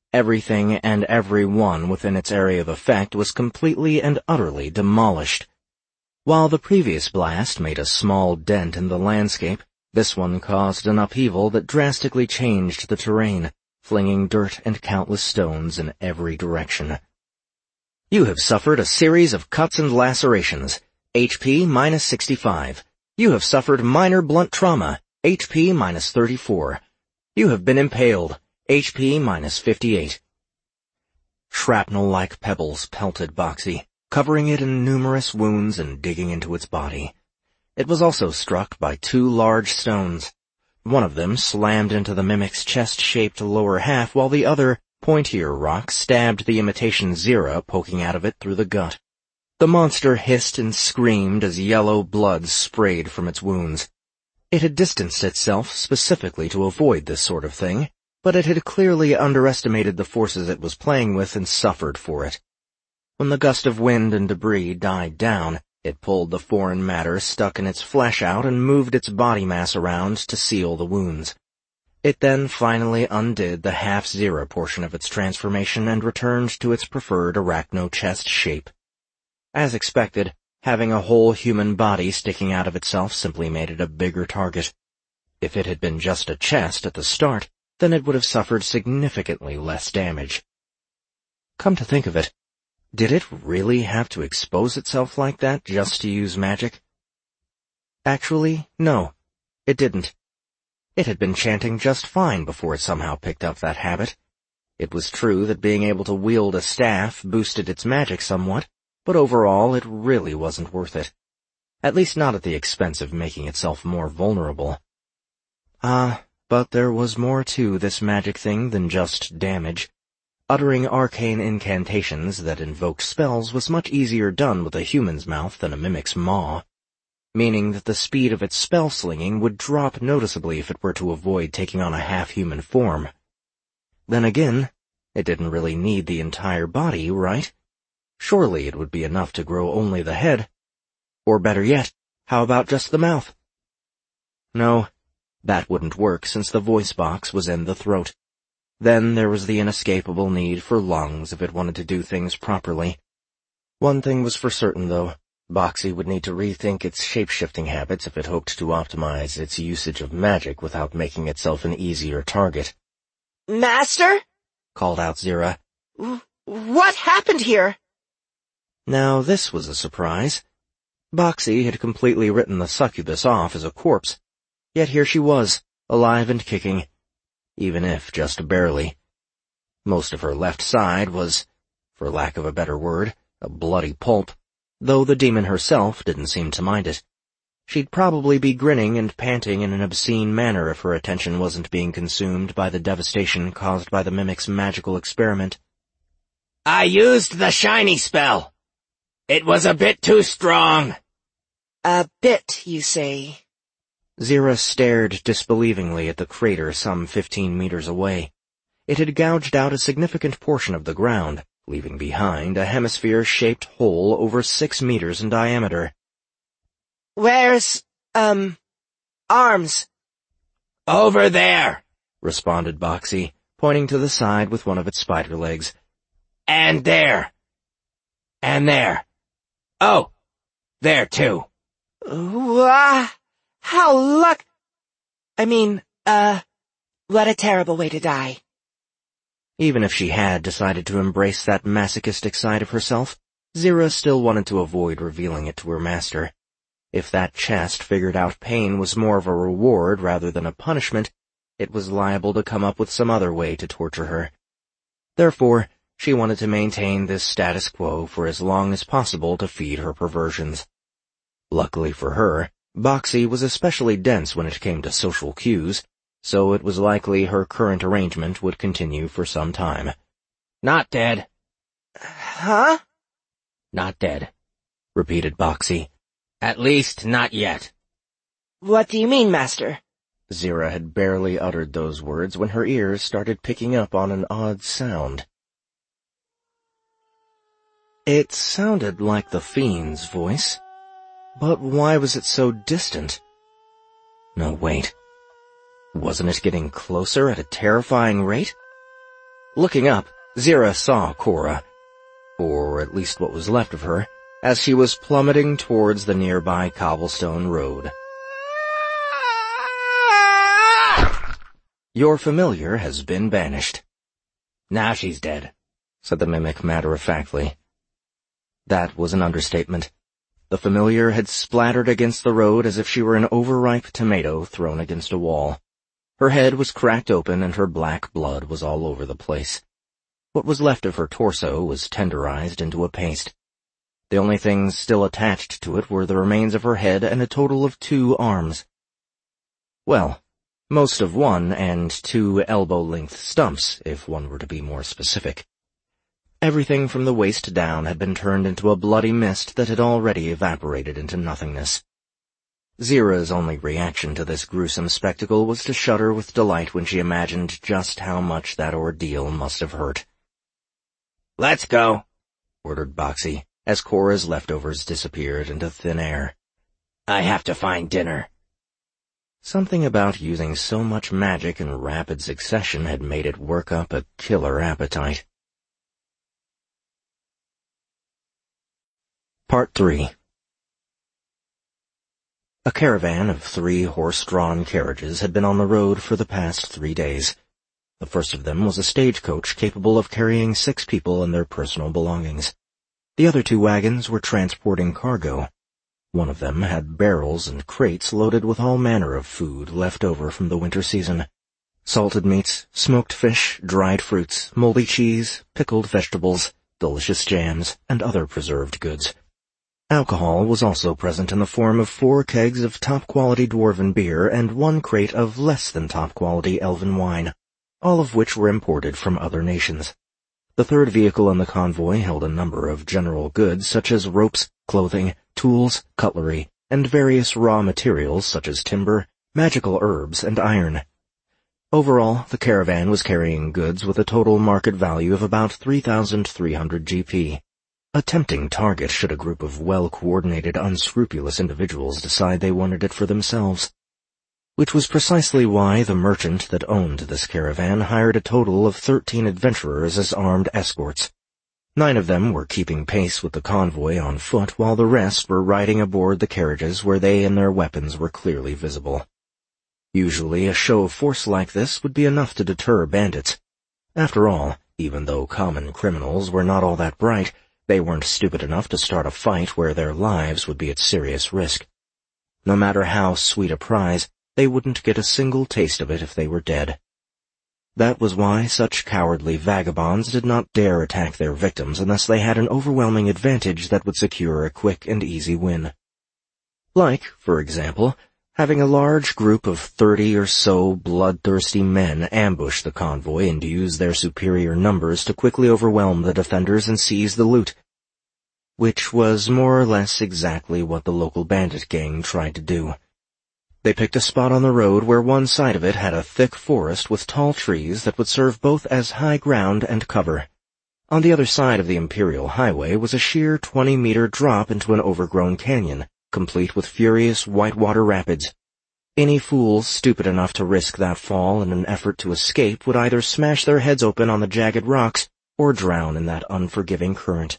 Everything and everyone within its area of effect was completely and utterly demolished. While the previous blast made a small dent in the landscape, this one caused an upheaval that drastically changed the terrain, flinging dirt and countless stones in every direction. You have suffered a series of cuts and lacerations. HP minus 65. You have suffered minor blunt trauma. HP minus 34. You have been impaled. HP minus 58. Shrapnel-like pebbles pelted Boxy, covering it in numerous wounds and digging into its body. It was also struck by 2 large stones. One of them slammed into the mimic's chest-shaped lower half, while the other, pointier rock stabbed the imitation Zira, poking out of it through the gut. The monster hissed and screamed as yellow blood sprayed from its wounds. It had distanced itself specifically to avoid this sort of thing, but it had clearly underestimated the forces it was playing with and suffered for it. When the gust of wind and debris died down, it pulled the foreign matter stuck in its flesh out and moved its body mass around to seal the wounds. It then finally undid the half-Zira portion of its transformation and returned to its preferred arachno-chest shape. As expected, having a whole human body sticking out of itself simply made it a bigger target. If it had been just a chest at the start, then it would have suffered significantly less damage. Come to think of it, did it really have to expose itself like that just to use magic? Actually, no, it didn't. It had been chanting just fine before it somehow picked up that habit. It was true that being able to wield a staff boosted its magic somewhat, but overall it really wasn't worth it. At least not at the expense of making itself more vulnerable. But there was more to this magic thing than just damage. Uttering arcane incantations that invoked spells was much easier done with a human's mouth than a mimic's maw, meaning that the speed of its spell-slinging would drop noticeably if it were to avoid taking on a half-human form. Then again, it didn't really need the entire body, right? Surely it would be enough to grow only the head. Or better yet, how about just the mouth? No, that wouldn't work since the voice box was in the throat. Then there was the inescapable need for lungs if it wanted to do things properly. One thing was for certain, though. Boxy would need to rethink its shape-shifting habits if it hoped to optimize its usage of magic without making itself an easier target. Master? Called out Zira. What happened here? Now this was a surprise. Boxy had completely written the succubus off as a corpse, yet here she was, alive and kicking, even if just barely. Most of her left side was, for lack of a better word, a bloody pulp, though the demon herself didn't seem to mind it. She'd probably be grinning and panting in an obscene manner if her attention wasn't being consumed by the devastation caused by the mimic's magical experiment. I used the shiny spell. It was a bit too strong. A bit, you say? Zira stared disbelievingly at the crater some 15 meters away. It had gouged out a significant portion of the ground, leaving behind a hemisphere-shaped hole over 6 meters in diameter. Where's, arms? Over there, responded Boxy, pointing to the side with one of its spider legs. And there. And there. Oh, there too. How what a terrible way to die. Even if she had decided to embrace that masochistic side of herself, Zira still wanted to avoid revealing it to her master. If that chest figured out pain was more of a reward rather than a punishment, it was liable to come up with some other way to torture her. Therefore, she wanted to maintain this status quo for as long as possible to feed her perversions. Luckily for her, Boxy was especially dense when it came to social cues, so it was likely her current arrangement would continue for some time. Not dead. Huh? Not dead, repeated Boxy. At least not yet. What do you mean, Master? Zira had barely uttered those words when her ears started picking up on an odd sound. It sounded like the fiend's voice, but why was it so distant? No, wait. Wasn't it getting closer at a terrifying rate? Looking up, Zira saw Cora, or at least what was left of her, as she was plummeting towards the nearby cobblestone road. "Your familiar has been banished." "Now she's dead," said the mimic matter-of-factly. That was an understatement. The familiar had splattered against the road as if she were an overripe tomato thrown against a wall. Her head was cracked open and her black blood was all over the place. What was left of her torso was tenderized into a paste. The only things still attached to it were the remains of her head and a total of 2 arms. Well, most of 1 and 2 elbow-length stumps, if one were to be more specific. Everything from the waist down had been turned into a bloody mist that had already evaporated into nothingness. Zira's only reaction to this gruesome spectacle was to shudder with delight when she imagined just how much that ordeal must have hurt. "Let's go," ordered Boxy, as Cora's leftovers disappeared into thin air. "I have to find dinner." Something about using so much magic in rapid succession had made it work up a killer appetite. Part 3. A caravan of 3 horse-drawn carriages had been on the road for the past 3 days. The first of them was a stagecoach capable of carrying 6 people and their personal belongings. The other 2 wagons were transporting cargo. One of them had barrels and crates loaded with all manner of food left over from the winter season. Salted meats, smoked fish, dried fruits, moldy cheese, pickled vegetables, delicious jams, and other preserved goods. Alcohol was also present in the form of 4 kegs of top-quality dwarven beer and 1 crate of less-than-top-quality elven wine, all of which were imported from other nations. The third vehicle in the convoy held a number of general goods such as ropes, clothing, tools, cutlery, and various raw materials such as timber, magical herbs, and iron. Overall, the caravan was carrying goods with a total market value of about 3,300 GP. A tempting target should a group of well-coordinated, unscrupulous individuals decide they wanted it for themselves. Which was precisely why the merchant that owned this caravan hired a total of 13 adventurers as armed escorts. 9 of them were keeping pace with the convoy on foot, while the rest were riding aboard the carriages where they and their weapons were clearly visible. Usually, a show of force like this would be enough to deter bandits. After all, even though common criminals were not all that bright, they weren't stupid enough to start a fight where their lives would be at serious risk. No matter how sweet a prize, they wouldn't get a single taste of it if they were dead. That was why such cowardly vagabonds did not dare attack their victims unless they had an overwhelming advantage that would secure a quick and easy win. Like, for example, having a large group of 30 or so bloodthirsty men ambush the convoy and use their superior numbers to quickly overwhelm the defenders and seize the loot. Which was more or less exactly what the local bandit gang tried to do. They picked a spot on the road where one side of it had a thick forest with tall trees that would serve both as high ground and cover. On the other side of the Imperial Highway was a sheer 20-meter drop into an overgrown canyon, complete with furious whitewater rapids. Any fools stupid enough to risk that fall in an effort to escape would either smash their heads open on the jagged rocks or drown in that unforgiving current.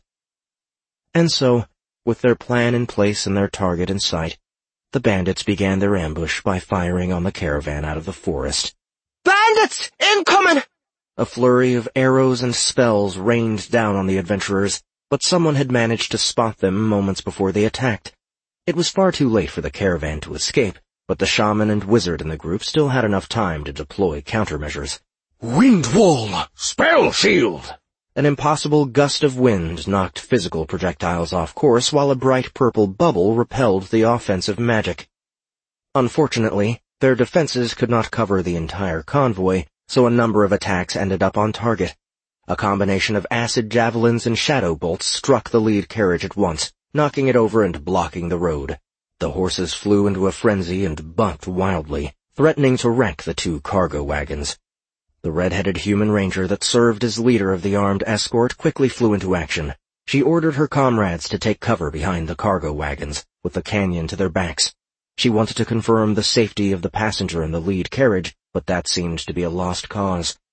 And so, with their plan in place and their target in sight, the bandits began their ambush by firing on the caravan out of the forest. "Bandits! Incoming!" A flurry of arrows and spells rained down on the adventurers, but someone had managed to spot them moments before they attacked. It was far too late for the caravan to escape, but the shaman and wizard in the group still had enough time to deploy countermeasures. "Wind wall! Spell shield!" An impossible gust of wind knocked physical projectiles off course while a bright purple bubble repelled the offensive magic. Unfortunately, their defenses could not cover the entire convoy, so a number of attacks ended up on target. A combination of acid javelins and shadow bolts struck the lead carriage at once, knocking it over and blocking the road. The horses flew into a frenzy and bucked wildly, threatening to wreck the 2 cargo wagons. The red-headed human ranger that served as leader of the armed escort quickly flew into action. She ordered her comrades to take cover behind the cargo wagons, with the canyon to their backs. She wanted to confirm the safety of the passenger in the lead carriage, but that seemed to be a lost cause.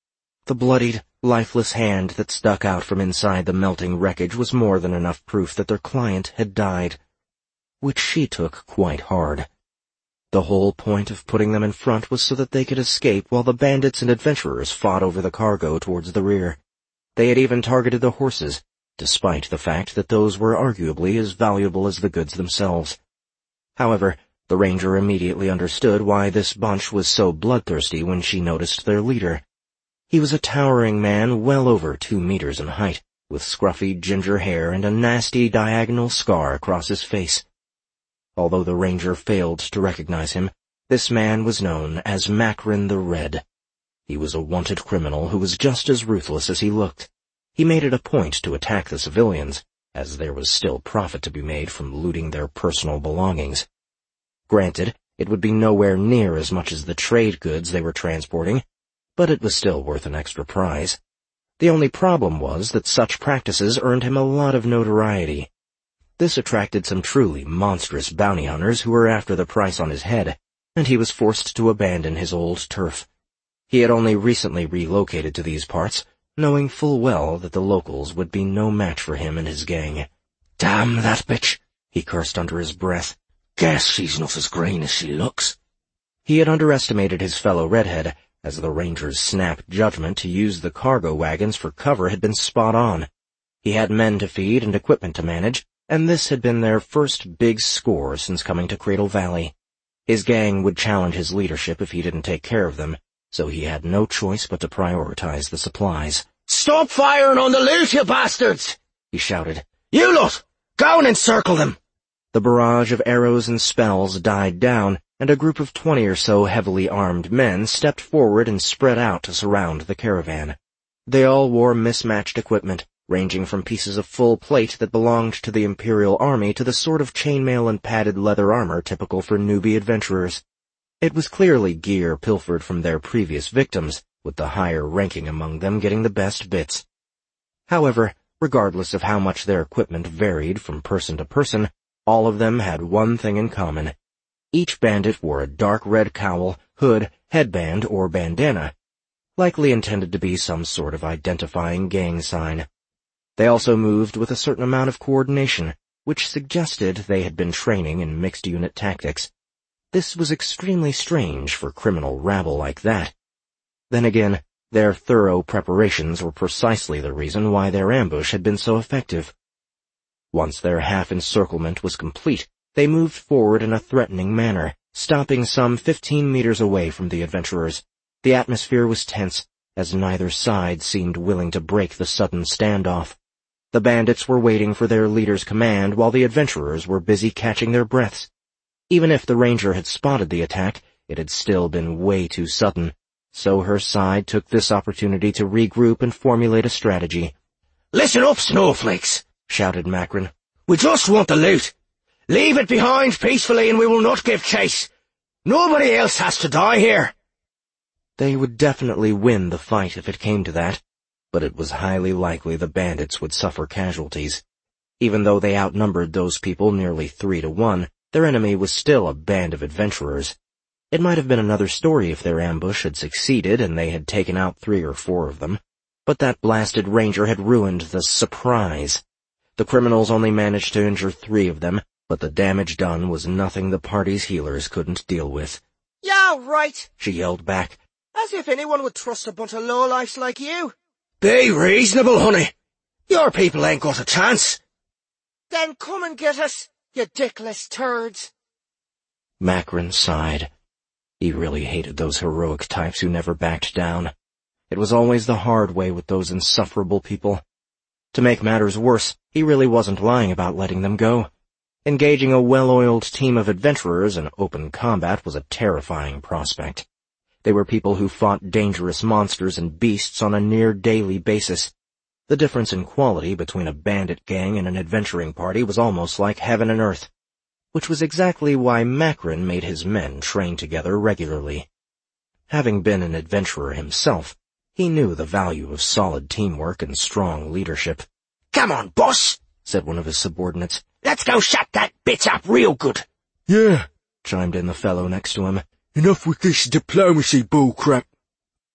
The bloodied, lifeless hand that stuck out from inside the melting wreckage was more than enough proof that their client had died, which she took quite hard. The whole point of putting them in front was so that they could escape while the bandits and adventurers fought over the cargo towards the rear. They had even targeted the horses, despite the fact that those were arguably as valuable as the goods themselves. However, the ranger immediately understood why this bunch was so bloodthirsty when she noticed their leader. He was a towering man well over 2 meters in height, with scruffy ginger hair and a nasty diagonal scar across his face. Although the ranger failed to recognize him, this man was known as Macrin the Red. He was a wanted criminal who was just as ruthless as he looked. He made it a point to attack the civilians, as there was still profit to be made from looting their personal belongings. Granted, it would be nowhere near as much as the trade goods they were transporting, but it was still worth an extra prize. The only problem was that such practices earned him a lot of notoriety. This attracted some truly monstrous bounty hunters who were after the price on his head, and he was forced to abandon his old turf. He had only recently relocated to these parts, knowing full well that the locals would be no match for him and his gang. Damn that bitch, he cursed under his breath. Guess she's not as green as she looks. He had underestimated his fellow redhead, as the ranger's snap judgment to use the cargo wagons for cover had been spot on. He had men to feed and equipment to manage, and this had been their first big score since coming to Cradle Valley. His gang would challenge his leadership if he didn't take care of them, so he had no choice but to prioritize the supplies. Stop firing on the loot, you bastards! He shouted. You lot! Go and encircle them! The barrage of arrows and spells died down, and a group of 20 or so heavily armed men stepped forward and spread out to surround the caravan. They all wore mismatched equipment, ranging from pieces of full plate that belonged to the Imperial Army to the sort of chainmail and padded leather armor typical for newbie adventurers. It was clearly gear pilfered from their previous victims, with the higher ranking among them getting the best bits. However, regardless of how much their equipment varied from person to person, all of them had one thing in common. Each bandit wore a dark red cowl, hood, headband, or bandana, likely intended to be some sort of identifying gang sign. They also moved with a certain amount of coordination, which suggested they had been training in mixed unit tactics. This was extremely strange for criminal rabble like that. Then again, their thorough preparations were precisely the reason why their ambush had been so effective. Once their half-encirclement was complete, they moved forward in a threatening manner, stopping some 15 meters away from the adventurers. The atmosphere was tense, as neither side seemed willing to break the sudden standoff. The bandits were waiting for their leader's command while the adventurers were busy catching their breaths. Even if the ranger had spotted the attack, it had still been way too sudden, so her side took this opportunity to regroup and formulate a strategy. Listen up, snowflakes, shouted Macrin. We just want the loot. Leave it behind peacefully and we will not give chase. Nobody else has to die here. They would definitely win the fight if it came to that, but it was highly likely the bandits would suffer casualties. Even though they outnumbered those people nearly 3 to 1, their enemy was still a band of adventurers. It might have been another story if their ambush had succeeded and they had taken out 3 or 4 of them, but that blasted ranger had ruined the surprise. The criminals only managed to injure 3 of them, but the damage done was nothing the party's healers couldn't deal with. Yeah, right, she yelled back. As if anyone would trust a bunch of lowlifes like you. Be reasonable, honey. Your people ain't got a chance. Then come and get us, you dickless turds. Macrin sighed. He really hated those heroic types who never backed down. It was always the hard way with those insufferable people. To make matters worse, he really wasn't lying about letting them go. Engaging a well-oiled team of adventurers in open combat was a terrifying prospect. They were people who fought dangerous monsters and beasts on a near-daily basis. The difference in quality between a bandit gang and an adventuring party was almost like heaven and earth, which was exactly why Macrin made his men train together regularly. Having been an adventurer himself, he knew the value of solid teamwork and strong leadership. Come on, boss, said one of his subordinates. Let's go shut that bitch up real good. Yeah, chimed in the fellow next to him. Enough with this diplomacy bullcrap.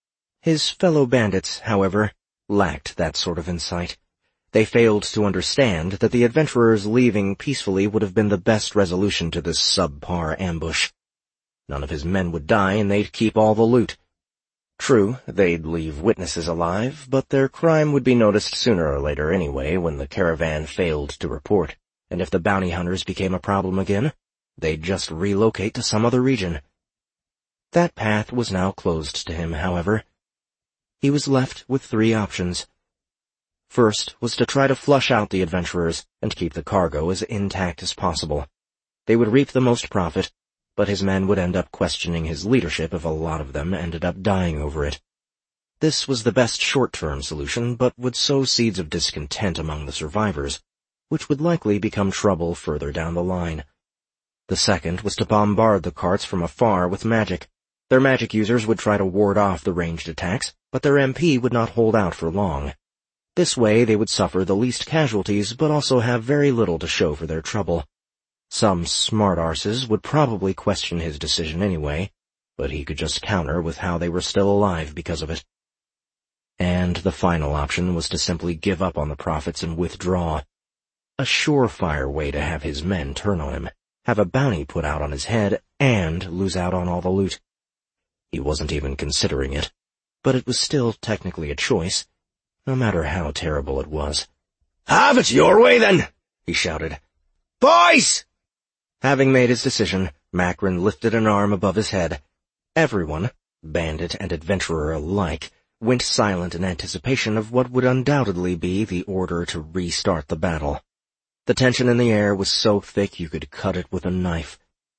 His fellow bandits, however, lacked that sort of insight. They failed to understand that the adventurers leaving peacefully would have been the best resolution to this subpar ambush. None of his men would die, and they'd keep all the loot. True, they'd leave witnesses alive, but their crime would be noticed sooner or later anyway when the caravan failed to report, and if the bounty hunters became a problem again, they'd just relocate to some other region. That path was now closed to him, however. He was left with 3 options. First was to try to flush out the adventurers and keep the cargo as intact as possible. They would reap the most profit, but his men would end up questioning his leadership if a lot of them ended up dying over it. This was the best short-term solution, but would sow seeds of discontent among the survivors, which would likely become trouble further down the line. The second was to bombard the carts from afar with magic. Their magic users would try to ward off the ranged attacks, but their MP would not hold out for long. This way they would suffer the least casualties, but also have very little to show for their trouble. Some smart arses would probably question his decision anyway, but he could just counter with how they were still alive because of it. And the final option was to simply give up on the profits and withdraw. A surefire way to have his men turn on him, have a bounty put out on his head, and lose out on all the loot. He wasn't even considering it, but it was still technically a choice, no matter how terrible it was. "Have it your way, then!" he shouted. "Boys!" Having made his decision, Macron lifted an arm above his head. Everyone, bandit and adventurer alike, went silent in anticipation of what would undoubtedly be the order to restart the battle. The tension in the air was so thick you could cut it with a knife.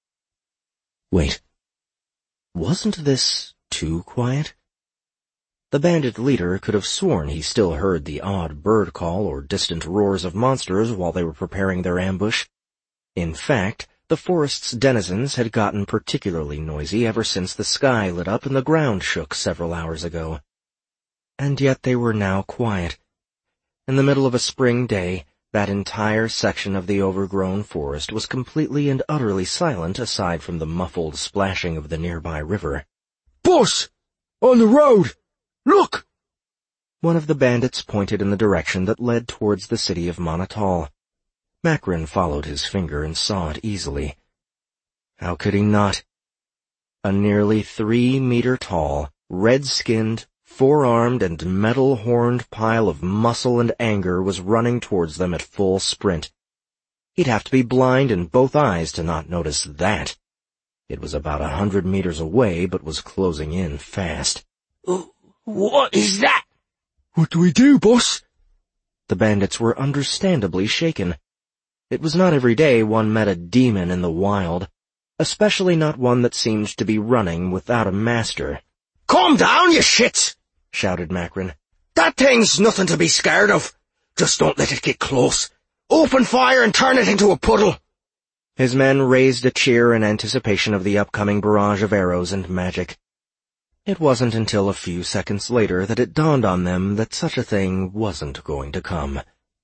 Wait. Wasn't this too quiet? The bandit leader could have sworn he still heard the odd bird call or distant roars of monsters while they were preparing their ambush. In fact, the forest's denizens had gotten particularly noisy ever since the sky lit up and the ground shook several hours ago. And yet they were now quiet. In the middle of a spring day, that entire section of the overgrown forest was completely and utterly silent aside from the muffled splashing of the nearby river. "Boss! On the road! Look!" One of the bandits pointed in the direction that led towards the city of Monatal. Macron followed his finger and saw it easily. How could he not? A nearly 3-meter-tall, red-skinned, 4-armed and metal-horned pile of muscle and anger was running towards them at full sprint. He'd have to be blind in both eyes to not notice that. It was about 100 meters away, but was closing in fast. "What is that?" "What do we do, boss?" The bandits were understandably shaken. It was not every day one met a demon in the wild, especially not one that seemed to be running without a master. "Calm down, you shits!" shouted Macron. "That thing's nothing to be scared of. Just don't let it get close. Open fire and turn it into a puddle." His men raised a cheer in anticipation of the upcoming barrage of arrows and magic. It wasn't until a few seconds later that it dawned on them that such a thing wasn't going to come.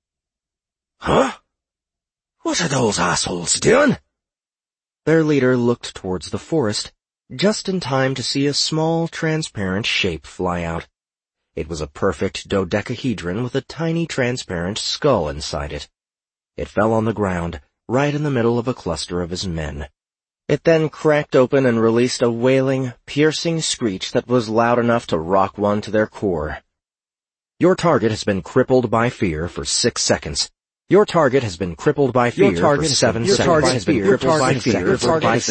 "Huh? What are those assholes doing?" Their leader looked towards the forest, just in time to see a small, transparent shape fly out. It was a perfect dodecahedron with a tiny transparent skull inside it. It fell on the ground, right in the middle of a cluster of his men. It then cracked open and released a wailing, piercing screech that was loud enough to rock one to their core. Your target has been crippled by fear for 6 seconds. Your target has been crippled by fear for 7 seconds. Your target has been crippled by fear for 5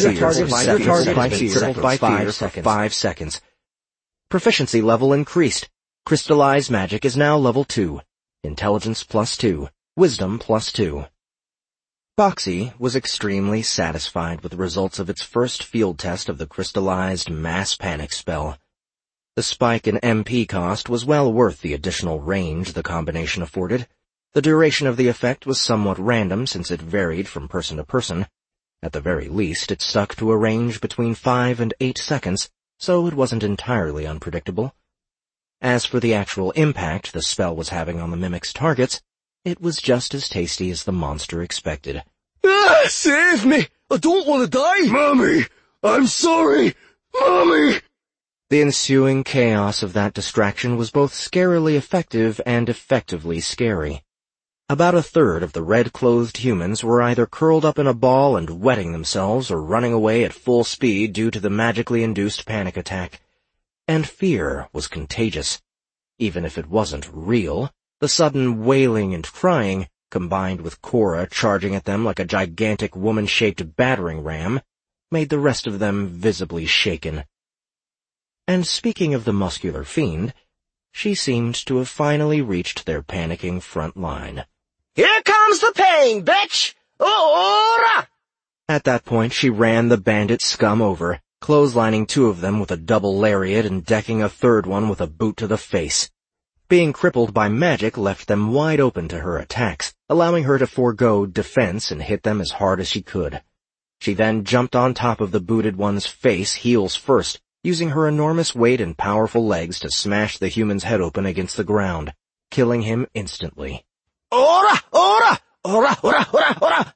seconds. Proficiency level increased. Crystallized magic is now level 2. Intelligence +2. Wisdom +2. Boxy was extremely satisfied with the results of its first field test of the crystallized mass panic spell. The spike in MP cost was well worth the additional range the combination afforded. The duration of the effect was somewhat random since it varied from person to person. At the very least, it stuck to a range between 5 and 8 seconds, so it wasn't entirely unpredictable. As for the actual impact the spell was having on the mimic's targets, it was just as tasty as the monster expected. "Ah, save me! I don't want to die!" "Mommy! I'm sorry! Mommy!" The ensuing chaos of that distraction was both scarily effective and effectively scary. About a third of the red-clothed humans were either curled up in a ball and wetting themselves or running away at full speed due to the magically induced panic attack. And fear was contagious. Even if it wasn't real, the sudden wailing and crying, combined with Cora charging at them like a gigantic woman-shaped battering ram, made the rest of them visibly shaken. And speaking of the muscular fiend, she seemed to have finally reached their panicking front line. Here comes the pain, bitch! Ora! At that point, she ran the bandit scum over, clotheslining 2 of them with a double lariat and decking a third one with a boot to the face. Being crippled by magic left them wide open to her attacks, allowing her to forego defense and hit them as hard as she could. She then jumped on top of the booted one's face, heels first, using her enormous weight and powerful legs to smash the human's head open against the ground, killing him instantly. Ora! Ora! Ora! Ora! Ora! Ora!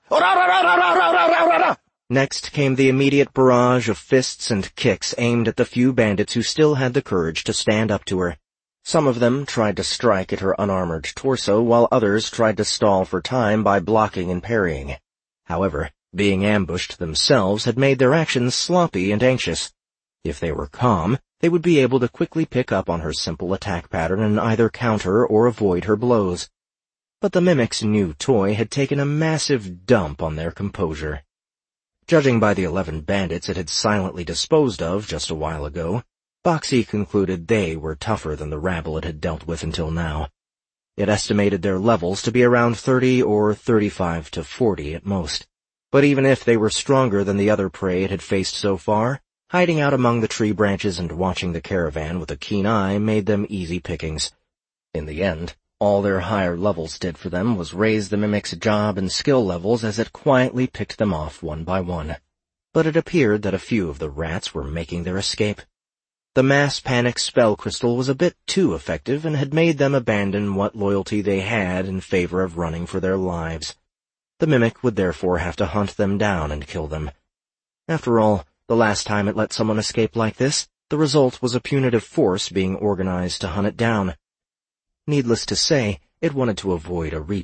Ora! Next came the immediate barrage of fists and kicks aimed at the few bandits who still had the courage to stand up to her. Some of them tried to strike at her unarmored torso, while others tried to stall for time by blocking and parrying. However, being ambushed themselves had made their actions sloppy and anxious. If they were calm, they would be able to quickly pick up on her simple attack pattern and either counter or avoid her blows. But the Mimic's new toy had taken a massive dump on their composure. Judging by the 11 bandits it had silently disposed of just a while ago, Boxy concluded they were tougher than the rabble it had dealt with until now. It estimated their levels to be around 30 or 35 to 40 at most. But even if they were stronger than the other prey it had faced so far, hiding out among the tree branches and watching the caravan with a keen eye made them easy pickings. In the end, all their higher levels did for them was raise the Mimic's job and skill levels as it quietly picked them off one by one. But it appeared that a few of the rats were making their escape. The mass panic spell crystal was a bit too effective and had made them abandon what loyalty they had in favor of running for their lives. The Mimic would therefore have to hunt them down and kill them. After all, the last time it let someone escape like this, the result was a punitive force being organized to hunt it down. Needless to say, it wanted to avoid a repeat.